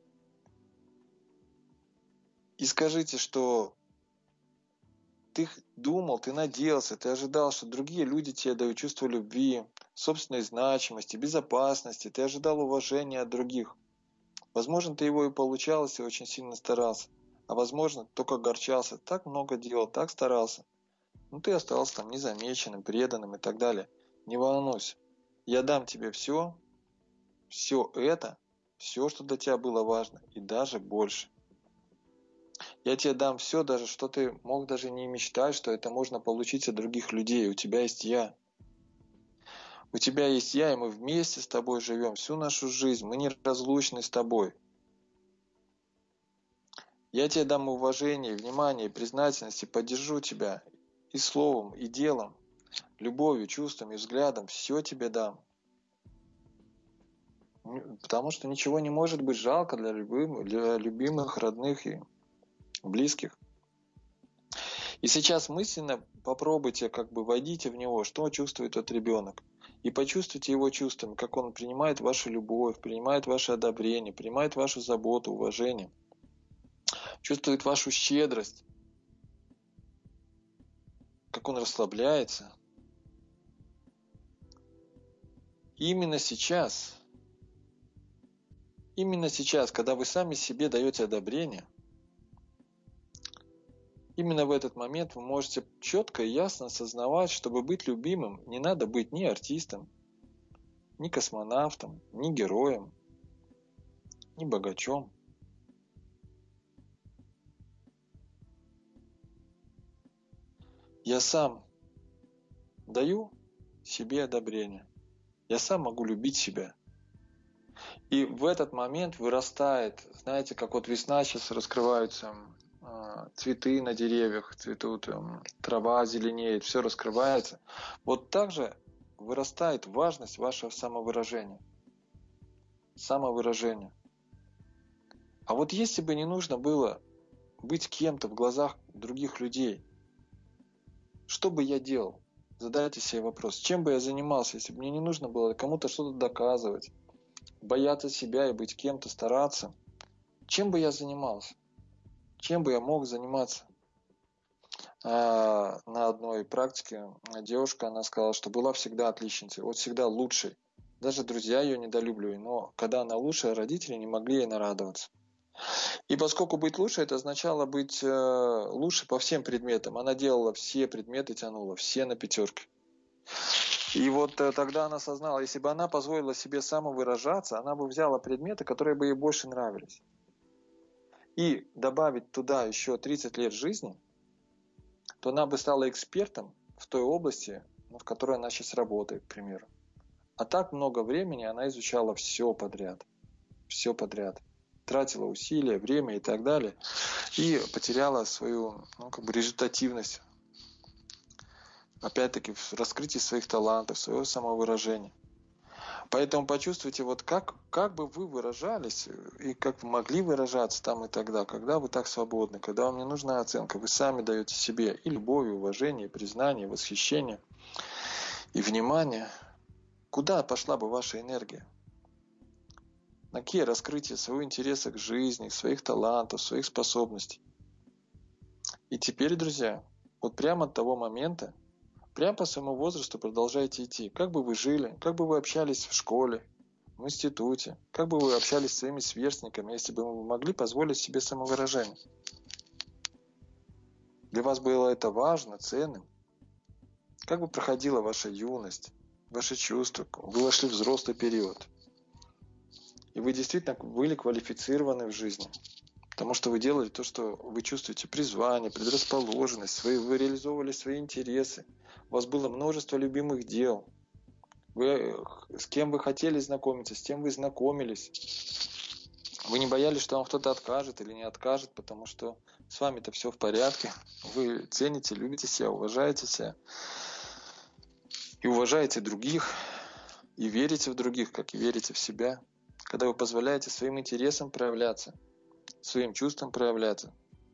И скажите, что ты думал, ты надеялся, ты ожидал, что другие люди тебе дают чувство любви, собственной значимости, безопасности, ты ожидал уважения от других. Возможно, ты его и получал, если очень сильно старался, а возможно, только огорчался, так много делал, так старался. Но ты остался там незамеченным, преданным и так далее. Не волнуйся, я дам тебе все это, все, что для тебя было важно, и даже больше. Я тебе дам все, даже что ты мог даже не мечтать, что это можно получить от других людей. У тебя есть я. У тебя есть я, и мы вместе с тобой живем всю нашу жизнь. Мы неразлучны с тобой. Я тебе дам уважение, внимание, признательность и поддержу тебя и словом, и делом, любовью, чувствами, взглядом. Все тебе дам. Потому что ничего не может быть жалко для любимых, родных и близких. И сейчас мысленно попробуйте, войдите в него, что чувствует тот ребенок. И почувствуйте его чувствами, как он принимает вашу любовь, принимает ваше одобрение, принимает вашу заботу, уважение. Чувствует вашу щедрость, как он расслабляется. И именно сейчас, когда вы сами себе даете одобрение, именно в этот момент вы можете четко и ясно осознавать, чтобы быть любимым, не надо быть ни артистом, ни космонавтом, ни героем, ни богачом. Я сам даю себе одобрение. Я сам могу любить себя. И в этот момент вырастает, знаете, как вот весна, сейчас раскрываются цветы на деревьях, цветут, трава зеленеет, все раскрывается. Вот так же вырастает важность вашего самовыражения. Самовыражение. А вот если бы не нужно было быть кем-то в глазах других людей, что бы я делал? Задайте себе вопрос, чем бы я занимался, если бы мне не нужно было кому-то что-то доказывать, бояться себя и быть кем-то, стараться. Чем бы я занимался? Чем бы я мог заниматься? На одной практике девушка, она сказала, что была всегда отличницей, вот всегда лучшей. Даже друзья ее недолюбливали, но когда она лучшая, родители не могли ей нарадоваться. И поскольку быть лучше, это означало быть лучше по всем предметам. Она делала все предметы, тянула, все на пятерке. И вот тогда она осознала, если бы она позволила себе самовыражаться, она бы взяла предметы, которые бы ей больше нравились. И добавить туда еще 30 лет жизни, то она бы стала экспертом в той области, в которой она сейчас работает, к примеру. А так много времени она изучала все подряд. Все подряд. Тратила усилия, время и так далее. И потеряла свою результативность. Опять-таки в раскрытии своих талантов, своего самовыражения. Поэтому почувствуйте, вот как бы вы выражались и как вы могли выражаться там и тогда, когда вы так свободны, когда вам не нужна оценка, вы сами даете себе и любовь, и уважение, и признание, и восхищение, и внимание. Куда пошла бы ваша энергия? На какие раскрытия своего интереса к жизни, своих талантов, своих способностей? И теперь, друзья, вот прямо от того момента, прямо по своему возрасту продолжайте идти. Как бы вы жили, как бы вы общались в школе, в институте, как бы вы общались с своими сверстниками, если бы вы могли позволить себе самовыражение. Для вас было это важно, ценным. Как бы проходила ваша юность, ваши чувства, вы вошли в взрослый период. И вы действительно были квалифицированы в жизни. Потому что вы делали то, что вы чувствуете, призвание, предрасположенность, вы реализовывали свои интересы. У вас было множество любимых дел. С кем вы хотели знакомиться, с тем вы знакомились. Вы не боялись, что вам кто-то откажет или не откажет, потому что с вами-то все в порядке. Вы цените, любите себя, уважаете себя. И уважаете других, и верите в других, как и верите в себя. Когда вы позволяете своим интересам проявляться, своим чувствам проявляться.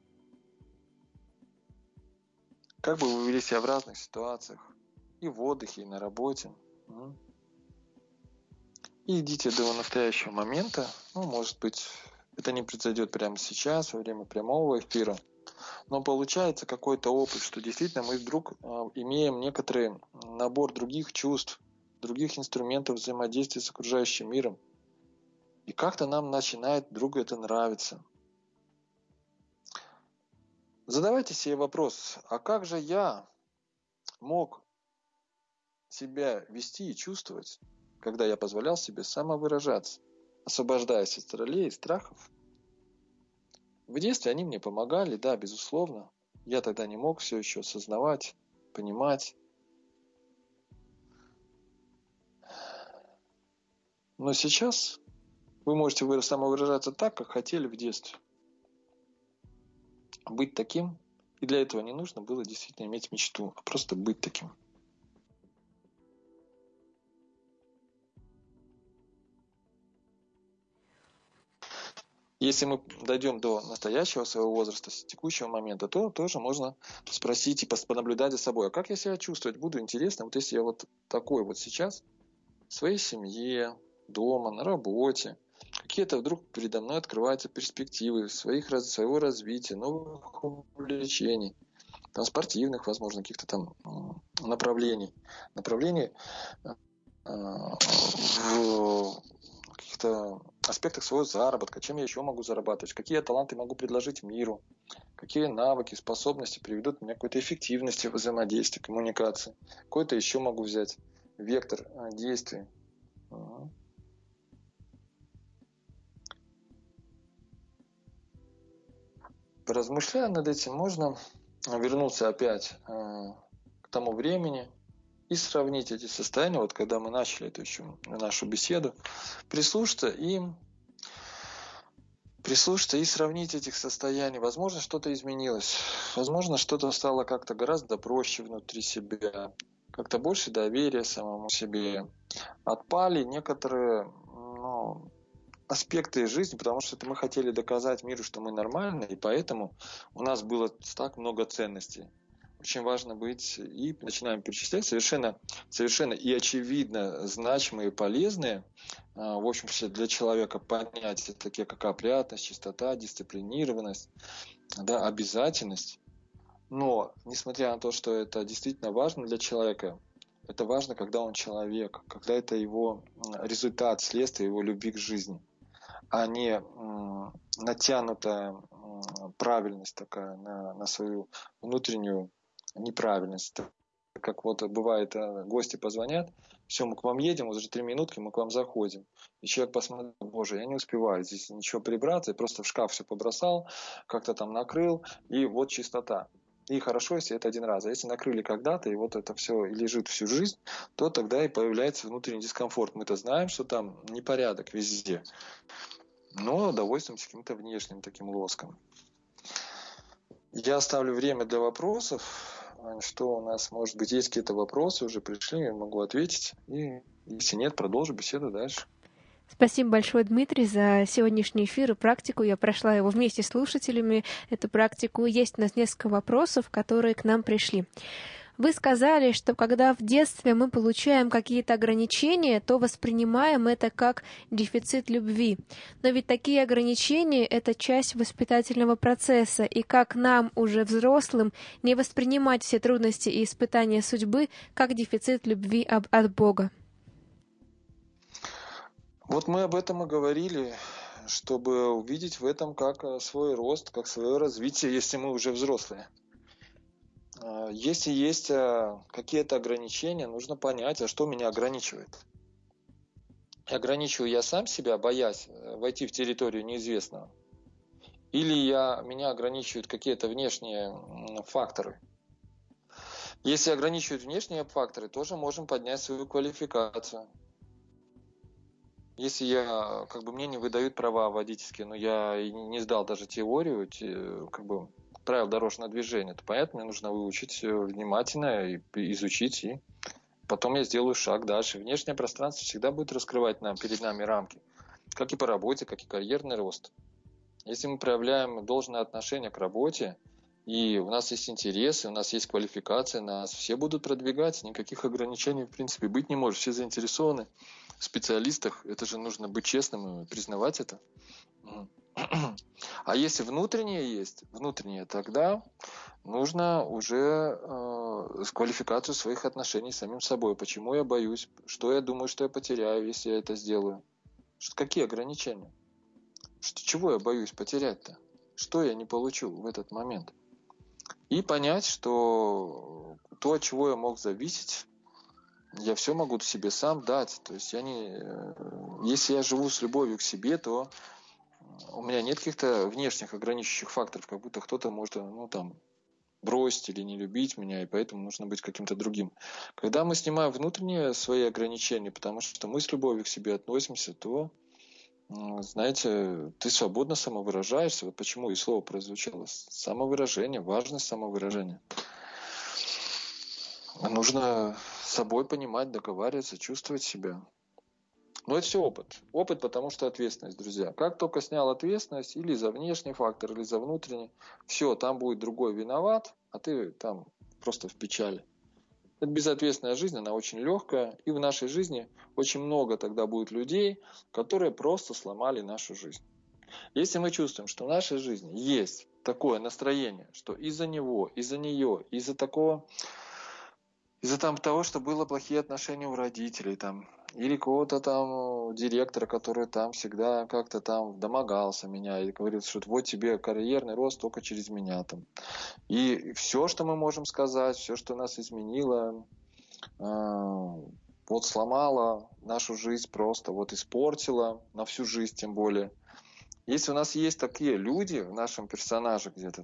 Как бы вы вели себя в разных ситуациях, и в отдыхе, и на работе. И идите до настоящего момента. Может быть, это не произойдет прямо сейчас, во время прямого эфира. Но получается какой-то опыт, что действительно мы вдруг имеем некоторый набор других чувств, других инструментов взаимодействия с окружающим миром. И как-то нам начинает вдруг это нравиться. Задавайте себе вопрос, а как же я мог себя вести и чувствовать, когда я позволял себе самовыражаться, освобождаясь от ролей и страхов? В детстве они мне помогали, да, безусловно. Я тогда не мог все еще осознавать, понимать. Но сейчас вы можете самовыражаться так, как хотели в детстве. Быть таким. И для этого не нужно было действительно иметь мечту, а просто быть таким. Если мы дойдем до настоящего своего возраста, с текущего момента, то тоже можно спросить и понаблюдать за собой. А как я себя чувствовать буду? Интересно, вот если я вот такой вот сейчас, в своей семье, дома, на работе, какие-то вдруг передо мной открываются перспективы своего развития, новых увлечений, там, спортивных, возможно, каких-то там направлений в каких-то аспектах своего заработка, чем я еще могу зарабатывать, какие я таланты могу предложить миру, какие навыки, способности приведут меня к какой-то эффективности взаимодействия, коммуникации, какой-то еще могу взять вектор действий. Поразмышляя над этим, можно вернуться опять к тому времени и сравнить эти состояния, вот когда мы начали эту еще нашу беседу, прислушаться и сравнить этих состояний. Возможно, что-то изменилось, возможно, что-то стало как-то гораздо проще внутри себя, как-то больше доверия самому себе. Отпали некоторые аспекты жизни, потому что мы хотели доказать миру, что мы нормальны, и поэтому у нас было так много ценностей. Очень важно быть, и начинаем перечислять совершенно и очевидно значимые и полезные, в общем-то, для человека понятия, такие как опрятность, чистота, дисциплинированность, да, обязательность. Но, несмотря на то, что это действительно важно для человека, это важно, когда он человек, когда это его результат, следствие его любви к жизни, а не натянутая правильность такая на свою внутреннюю неправильность. Как вот бывает, гости позвонят, все, мы к вам едем, уже 3 минутки, мы к вам заходим. И человек посмотрит, боже, я не успеваю здесь ничего прибраться, я просто в шкаф все побросал, как-то там накрыл, и вот чистота. И хорошо, если это один раз. А если накрыли когда-то, и вот это все лежит всю жизнь, то тогда и появляется внутренний дискомфорт. Мы-то знаем, что там непорядок везде, но довольствуемся каким-то внешним таким лоском. Я оставлю время для вопросов. Что у нас, может быть, есть какие-то вопросы, уже пришли, я могу ответить. И Если нет, продолжу беседу дальше. Спасибо большое, Дмитрий, за сегодняшний эфир и практику. Я прошла его вместе с слушателями, эту практику. Есть у нас несколько вопросов, которые к нам пришли. Вы сказали, что когда в детстве мы получаем какие-то ограничения, то воспринимаем это как дефицит любви. Но ведь такие ограничения — это часть воспитательного процесса, и как нам, уже взрослым, не воспринимать все трудности и испытания судьбы как дефицит любви от Бога? Вот мы об этом и говорили, чтобы увидеть в этом как свой рост, как свое развитие, если мы уже взрослые. Если есть какие-то ограничения, нужно понять, а что меня ограничивает. Ограничиваю я сам себя, боясь войти в территорию неизвестного? Или меня ограничивают какие-то внешние факторы? Если ограничивают внешние факторы, тоже можем поднять свою квалификацию. Если мне не выдают права водительские, но я и не сдал даже теорию, правил дорожного движения, то понятно, мне нужно выучить внимательно и изучить, и потом я сделаю шаг дальше. Внешнее пространство всегда будет раскрывать перед нами рамки, как и по работе, как и карьерный рост. Если мы проявляем должное отношение к работе, и у нас есть интересы, у нас есть квалификация, нас все будут продвигать, никаких ограничений в принципе быть не может, все заинтересованы в специалистах, это же нужно быть честным и признавать это. А если внутреннее, тогда нужно уже квалификацию своих отношений с самим собой. Почему я боюсь? Что я думаю, что я потеряю, если я это сделаю? Какие ограничения? Чего я боюсь потерять-то? Что я не получу в этот момент? И понять, что то, от чего я мог зависеть, я все могу себе сам дать. То есть если я живу с любовью к себе, то у меня нет каких-то внешних ограничивающих факторов, как будто кто-то может бросить или не любить меня, и поэтому нужно быть каким-то другим. Когда мы снимаем внутренние свои ограничения, потому что мы с любовью к себе относимся, то, знаете, ты свободно самовыражаешься. Вот почему и слово прозвучало. Самовыражение, важность самовыражения. Нужно с собой понимать, договариваться, чувствовать себя. Но это все опыт. Опыт, потому что ответственность, друзья. Как только снял ответственность или за внешний фактор, или за внутренний, все, там будет другой виноват, а ты там просто в печали. Это безответственная жизнь, она очень легкая. И в нашей жизни очень много тогда будет людей, которые просто сломали нашу жизнь. Если мы чувствуем, что в нашей жизни есть такое настроение, что из-за него, из-за нее, из-за того, что было плохие отношения у родителей, или какого-то директора, который всегда как-то домогался меня и говорил, что вот тебе карьерный рост только через меня . И все, что мы можем сказать, все, что нас изменило, вот сломало нашу жизнь просто, вот испортило на всю жизнь тем более. Если у нас есть такие люди в нашем персонаже где-то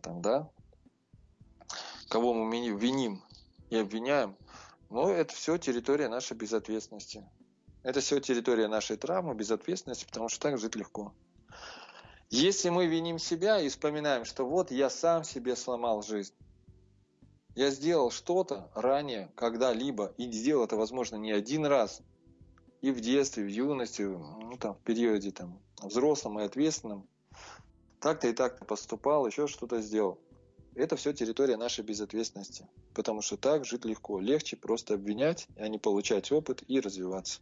кого мы виним и обвиняем, но это все территория нашей безответственности. Это все территория нашей травмы, безответственности, потому что так жить легко. Если мы виним себя и вспоминаем, что вот я сам себе сломал жизнь, я сделал что-то ранее, когда-либо, и сделал это, возможно, не один раз, и в детстве, в юности, в периоде взрослом и ответственном, так-то и так-то поступал, еще что-то сделал. Это все территория нашей безответственности, потому что так жить легко. Легче просто обвинять, а не получать опыт и развиваться.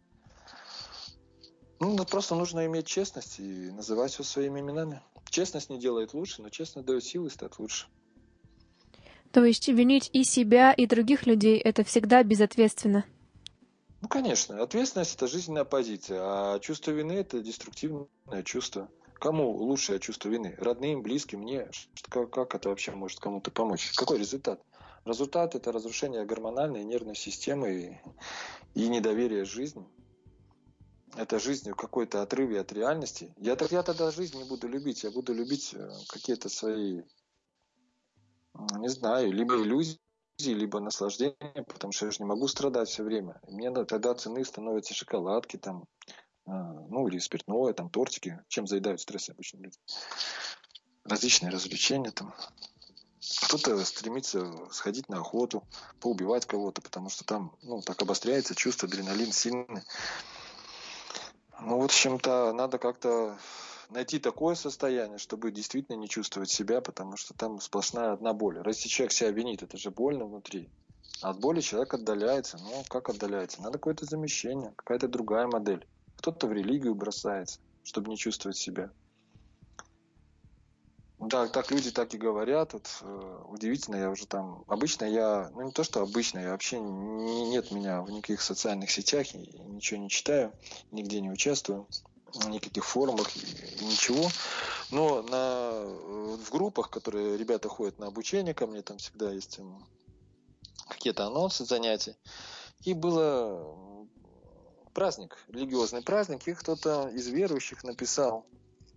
Просто нужно иметь честность и называть все своими именами. Честность не делает лучше, но честность дает силы стать лучше. То есть винить и себя, и других людей — это всегда безответственно? Конечно. Ответственность – это жизненная позиция, а чувство вины – это деструктивное чувство. Кому лучшее чувство вины? Родным, близким, мне? Как это вообще может кому-то помочь? Какой результат? Результат – это разрушение гормональной и нервной системы и недоверие жизни. Это жизнь в какой-то отрыве от реальности. Я тогда жизнь не буду любить. Я буду любить какие-то свои, не знаю, либо иллюзии, либо наслаждение, потому что я же не могу страдать все время. Мне тогда цены становятся шоколадки, или спиртное, тортики, чем заедают стресс обычно люди. Различные развлечения . Кто-то стремится сходить на охоту, поубивать кого-то, потому что там, так обостряется чувство, адреналин сильный. В общем-то, надо как-то найти такое состояние, чтобы действительно не чувствовать себя, потому что там сплошная одна боль. Раз человек себя винит, это же больно внутри. А от боли человек отдаляется. Как отдаляется? Надо какое-то замещение, какая-то другая модель. Кто-то в религию бросается, чтобы не чувствовать себя. Да, так люди так и говорят. Удивительно, я уже там... Обычно я... не то, что обычно, я вообще нет меня в никаких социальных сетях, ничего не читаю, нигде не участвую, на никаких форумах, ничего. Но в группах, которые ребята ходят на обучение ко мне, там всегда есть какие-то анонсы занятий. И было праздник, религиозный праздник, и кто-то из верующих написал,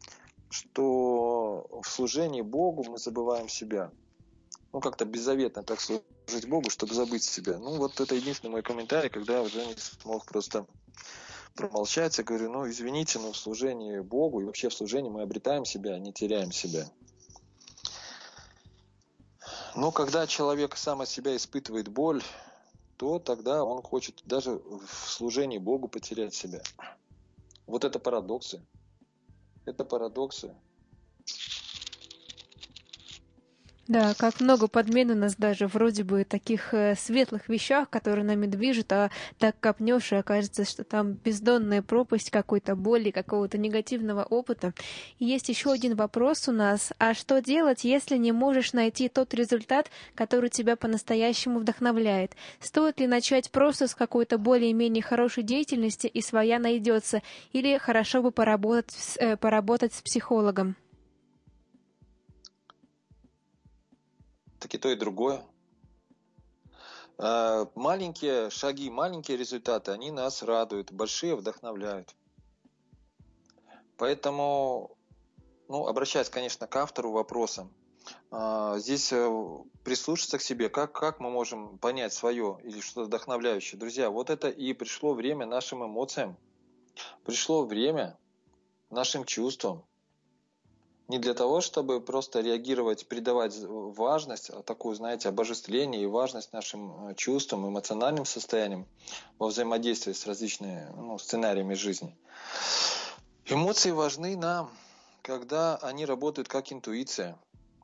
что в служении Богу мы забываем себя. Как-то беззаветно так служить Богу, чтобы забыть себя. Это единственный мой комментарий, когда я уже не смог просто промолчать. Я говорю, извините, но в служении Богу и вообще в служении мы обретаем себя, а не теряем себя. Но когда человек сам от себя испытывает боль, то тогда он хочет даже в служении Богу потерять себя. Это парадоксы. Это парадоксы. Да, как много подмен у нас даже вроде бы таких светлых вещах, которые нами движут, а так копнешь, и окажется, что там бездонная пропасть какой-то боли, какого-то негативного опыта. И есть еще один вопрос у нас. А что делать, если не можешь найти тот результат, который тебя по-настоящему вдохновляет? Стоит ли начать просто с какой-то более-менее хорошей деятельности, и своя найдется? Или хорошо бы поработать с психологом? Так и то, и другое. Маленькие шаги, маленькие результаты, они нас радуют, большие вдохновляют. Поэтому, обращаясь, конечно, к автору вопроса, здесь прислушаться к себе, как мы можем понять свое или что-то вдохновляющее. Друзья, это и пришло время нашим эмоциям, пришло время нашим чувствам. Не для того, чтобы просто реагировать, придавать важность, а такую, знаете, обожествление и важность нашим чувствам, эмоциональным состояниям во взаимодействии с различными сценариями жизни. Эмоции важны нам, когда они работают как интуиция.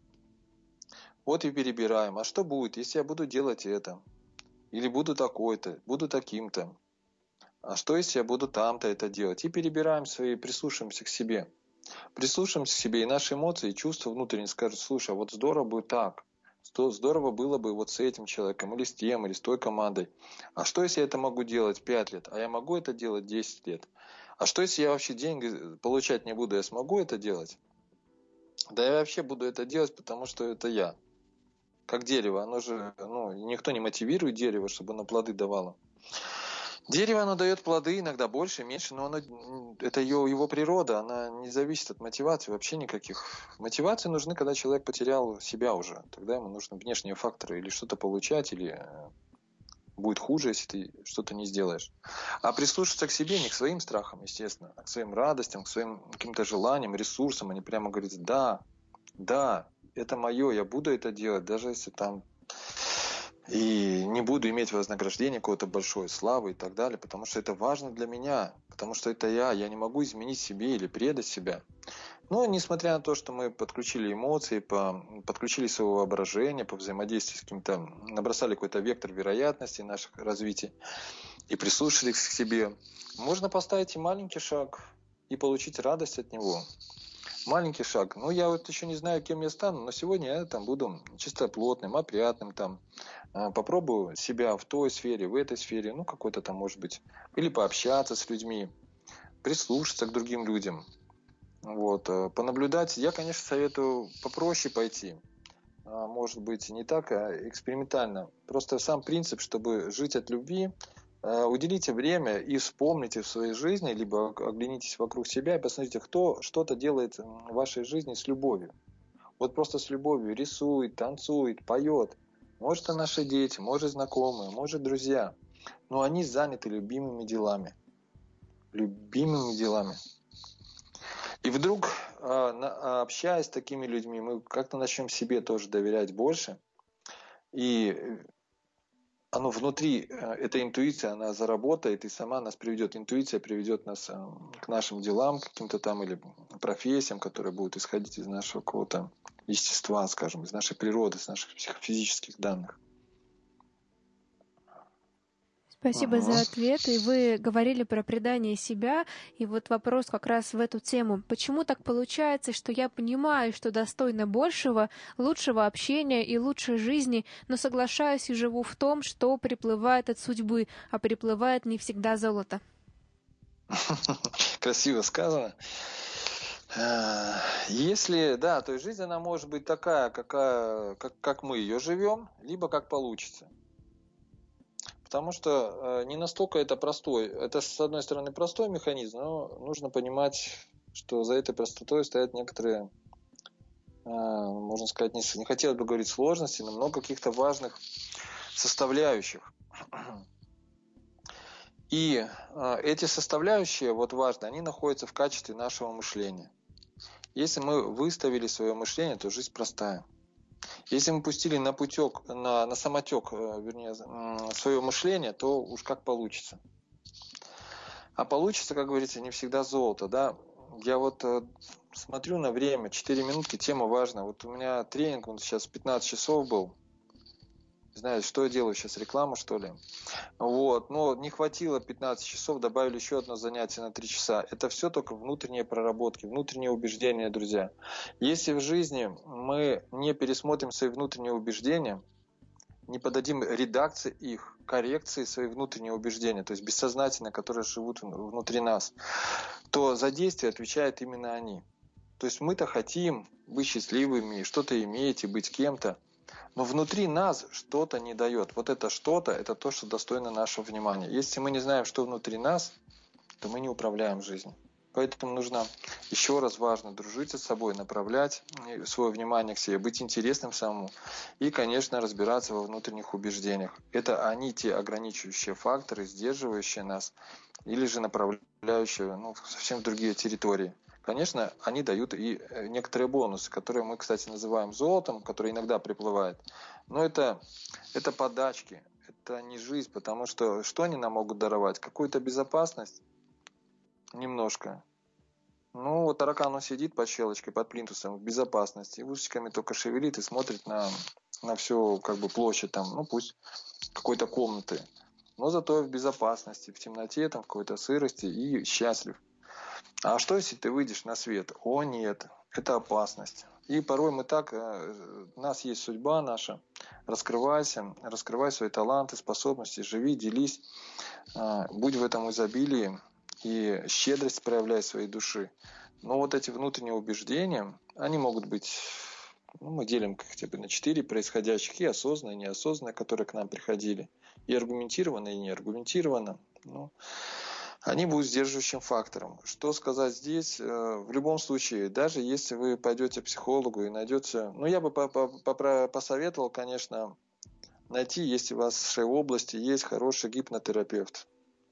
И перебираем. А что будет, если я буду делать это? Или буду такой-то, буду таким-то? А что, если я буду там-то это делать? И перебираем прислушиваемся к себе. Прислушаемся к себе, и наши эмоции, и чувства внутренние скажут: слушай, здорово бы так, здорово было бы с этим человеком, или с тем, или с той командой. А что, если я это могу делать 5 лет, а я могу это делать 10 лет? А что, если я вообще деньги получать не буду, я смогу это делать? Да я вообще буду это делать, потому что это я. Как дерево, оно же, никто не мотивирует дерево, чтобы оно плоды давало. Дерево, оно дает плоды, иногда больше, меньше, но это его природа, она не зависит от мотивации вообще никаких. Мотивации нужны, когда человек потерял себя уже. Тогда ему нужны внешние факторы, или что-то получать, или будет хуже, если ты что-то не сделаешь. А прислушаться к себе, не к своим страхам, естественно, а к своим радостям, к своим каким-то желаниям, ресурсам. Они прямо говорят: да, это мое, я буду это делать, даже если там и не буду иметь вознаграждения какое-то большое, славы и так далее, потому что это важно для меня, потому что это я не могу изменить себе или предать себя. Но несмотря на то, что мы подключили эмоции, подключили свое воображение, по взаимодействию с каким-то, набросали какой-то вектор вероятности наших развитий и прислушались к себе, можно поставить и маленький шаг и получить радость от него. Маленький шаг. Я еще не знаю, кем я стану, но сегодня я там буду чистоплотным, опрятным, попробую себя в той сфере, в этой сфере, какой-то там, может быть, или пообщаться с людьми, прислушаться к другим людям, понаблюдать. Я, конечно, советую попроще пойти, может быть, не так, а экспериментально. Просто сам принцип, чтобы жить от любви, уделите время и вспомните в своей жизни, либо оглянитесь вокруг себя и посмотрите, кто что-то делает в вашей жизни с любовью. Просто с любовью рисует, танцует, поет. Может, это наши дети, может, знакомые, может, друзья. Но они заняты любимыми делами. Любимыми делами. И вдруг общаясь с такими людьми, мы как-то начнем себе тоже доверять больше. И оно внутри, эта интуиция, она заработает и сама нас приведет. Интуиция приведет нас к нашим делам, каким-то там или профессиям, которые будут исходить из нашего какого-то естества, скажем, из нашей природы, из наших психофизических данных. Спасибо за ответ. И вы говорили про предание себя, и вот вопрос как раз в эту тему. Почему так получается, что я понимаю, что достойна большего, лучшего общения и лучшей жизни, но соглашаюсь и живу в том, что приплывает от судьбы, а приплывает не всегда золото? Красиво сказано. Если, да, то есть жизнь, она может быть такая, как мы ее живем, либо как получится. Потому что не настолько это простой. Это, с одной стороны, простой механизм, но нужно понимать, что за этой простотой стоят некоторые, можно сказать, не хотелось бы говорить сложности, но много каких-то важных составляющих. И эти составляющие, вот важные, они находятся в качестве нашего мышления. Если мы выставили свое мышление, то жизнь простая. Если мы пустили на самотек, вернее, свое мышление, то уж как получится. А получится, как говорится, не всегда золото, да. Я вот смотрю на время, 4 минутки, тема важна. Вот у меня тренинг, он сейчас 15 часов был. Знаете, что я делаю сейчас, рекламу, что ли? Вот, но не хватило 15 часов, добавили еще одно занятие на 3 часа. Это все только внутренние проработки, внутренние убеждения, друзья. Если в жизни мы не пересмотрим свои внутренние убеждения, не подадим редакции их, коррекции своих внутренних убеждений, то есть бессознательно, которые живут внутри нас, то за действие отвечают именно они. То есть мы-то хотим быть счастливыми, что-то иметь и быть кем-то, но внутри нас что-то не дает. Вот это что-то, это то, что достойно нашего внимания. Если мы не знаем, что внутри нас, то мы не управляем жизнью. Поэтому нужно, еще раз важно, дружить с собой, направлять свое внимание к себе, быть интересным самому и, конечно, разбираться во внутренних убеждениях. Это они те ограничивающие факторы, сдерживающие нас или же направляющие совсем в другие территории. Конечно, они дают и некоторые бонусы, которые мы, кстати, называем золотом, которые иногда приплывают. Но это подачки, это не жизнь, потому что они нам могут даровать? Какую-то безопасность? Немножко. Вот таракан, он сидит под щелочкой, под плинтусом в безопасности, усиками только шевелит и смотрит на всю площадь там, пусть какой-то комнаты. Но зато в безопасности, в темноте, там, в какой-то сырости и счастлив. А что, если ты выйдешь на свет? О, нет, это опасность. И порой мы так, у нас есть судьба наша, раскрывайся, раскрывай свои таланты, способности, живи, делись, будь в этом изобилии и щедрость проявляй своей души. Но вот эти внутренние убеждения, они могут быть, мы делим хотя бы на 4 происходящих, и осознанные, и неосознанные, которые к нам приходили, и аргументированно, и неаргументированно. Они будут сдерживающим фактором. Что сказать здесь? В любом случае, даже если вы пойдете к психологу и найдете... я бы посоветовал, конечно, найти, если у вас в своей области есть хороший гипнотерапевт.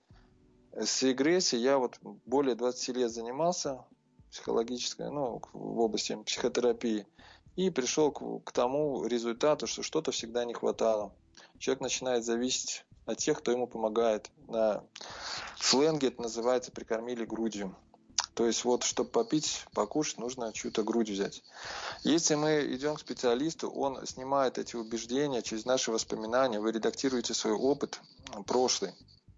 С регрессией я более 20 лет занимался психологической, в области психотерапии, и пришел к тому результату, что что-то всегда не хватало. Человек начинает зависеть от тех, кто ему помогает. На сленге это называется «прикормили грудью». То есть чтобы попить, покушать, нужно чью-то грудь взять. Если мы идем к специалисту, он снимает эти убеждения через наши воспоминания, вы редактируете свой опыт, прошлый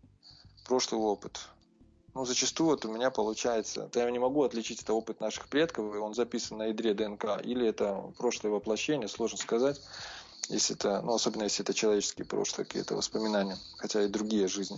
опыт. Зачастую у меня получается, я не могу отличить, это опыт наших предков, и он записан на ядре ДНК, или это прошлое воплощение, сложно сказать, если это, особенно если это человеческие прошлые какие-то воспоминания, хотя и другие жизни.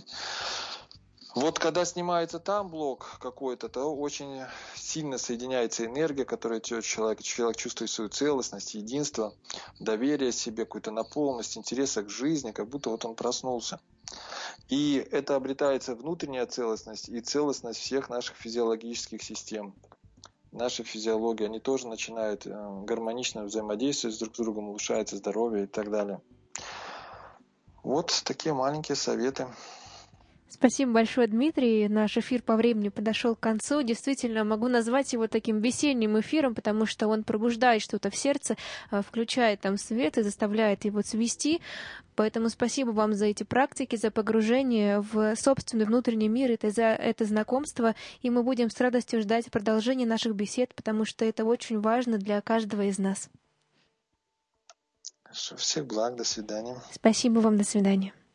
Когда снимается там блок какой-то, то очень сильно соединяется энергия, которая человек чувствует свою целостность, единство, доверие себе, какую-то наполненность, интереса к жизни, как будто он проснулся. И это обретается внутренняя целостность и целостность всех наших физиологических систем. Наша физиология, они тоже начинают гармонично взаимодействовать друг с другом, улучшается здоровье и так далее. Вот такие маленькие советы. Спасибо большое, Дмитрий. Наш эфир по времени подошел к концу. Действительно, могу назвать его таким весенним эфиром, потому что он пробуждает что-то в сердце, включает там свет и заставляет его цвести. Поэтому спасибо вам за эти практики, за погружение в собственный внутренний мир, за это знакомство. И мы будем с радостью ждать продолжения наших бесед, потому что это очень важно для каждого из нас. Всех благ, до свидания. Спасибо вам, до свидания.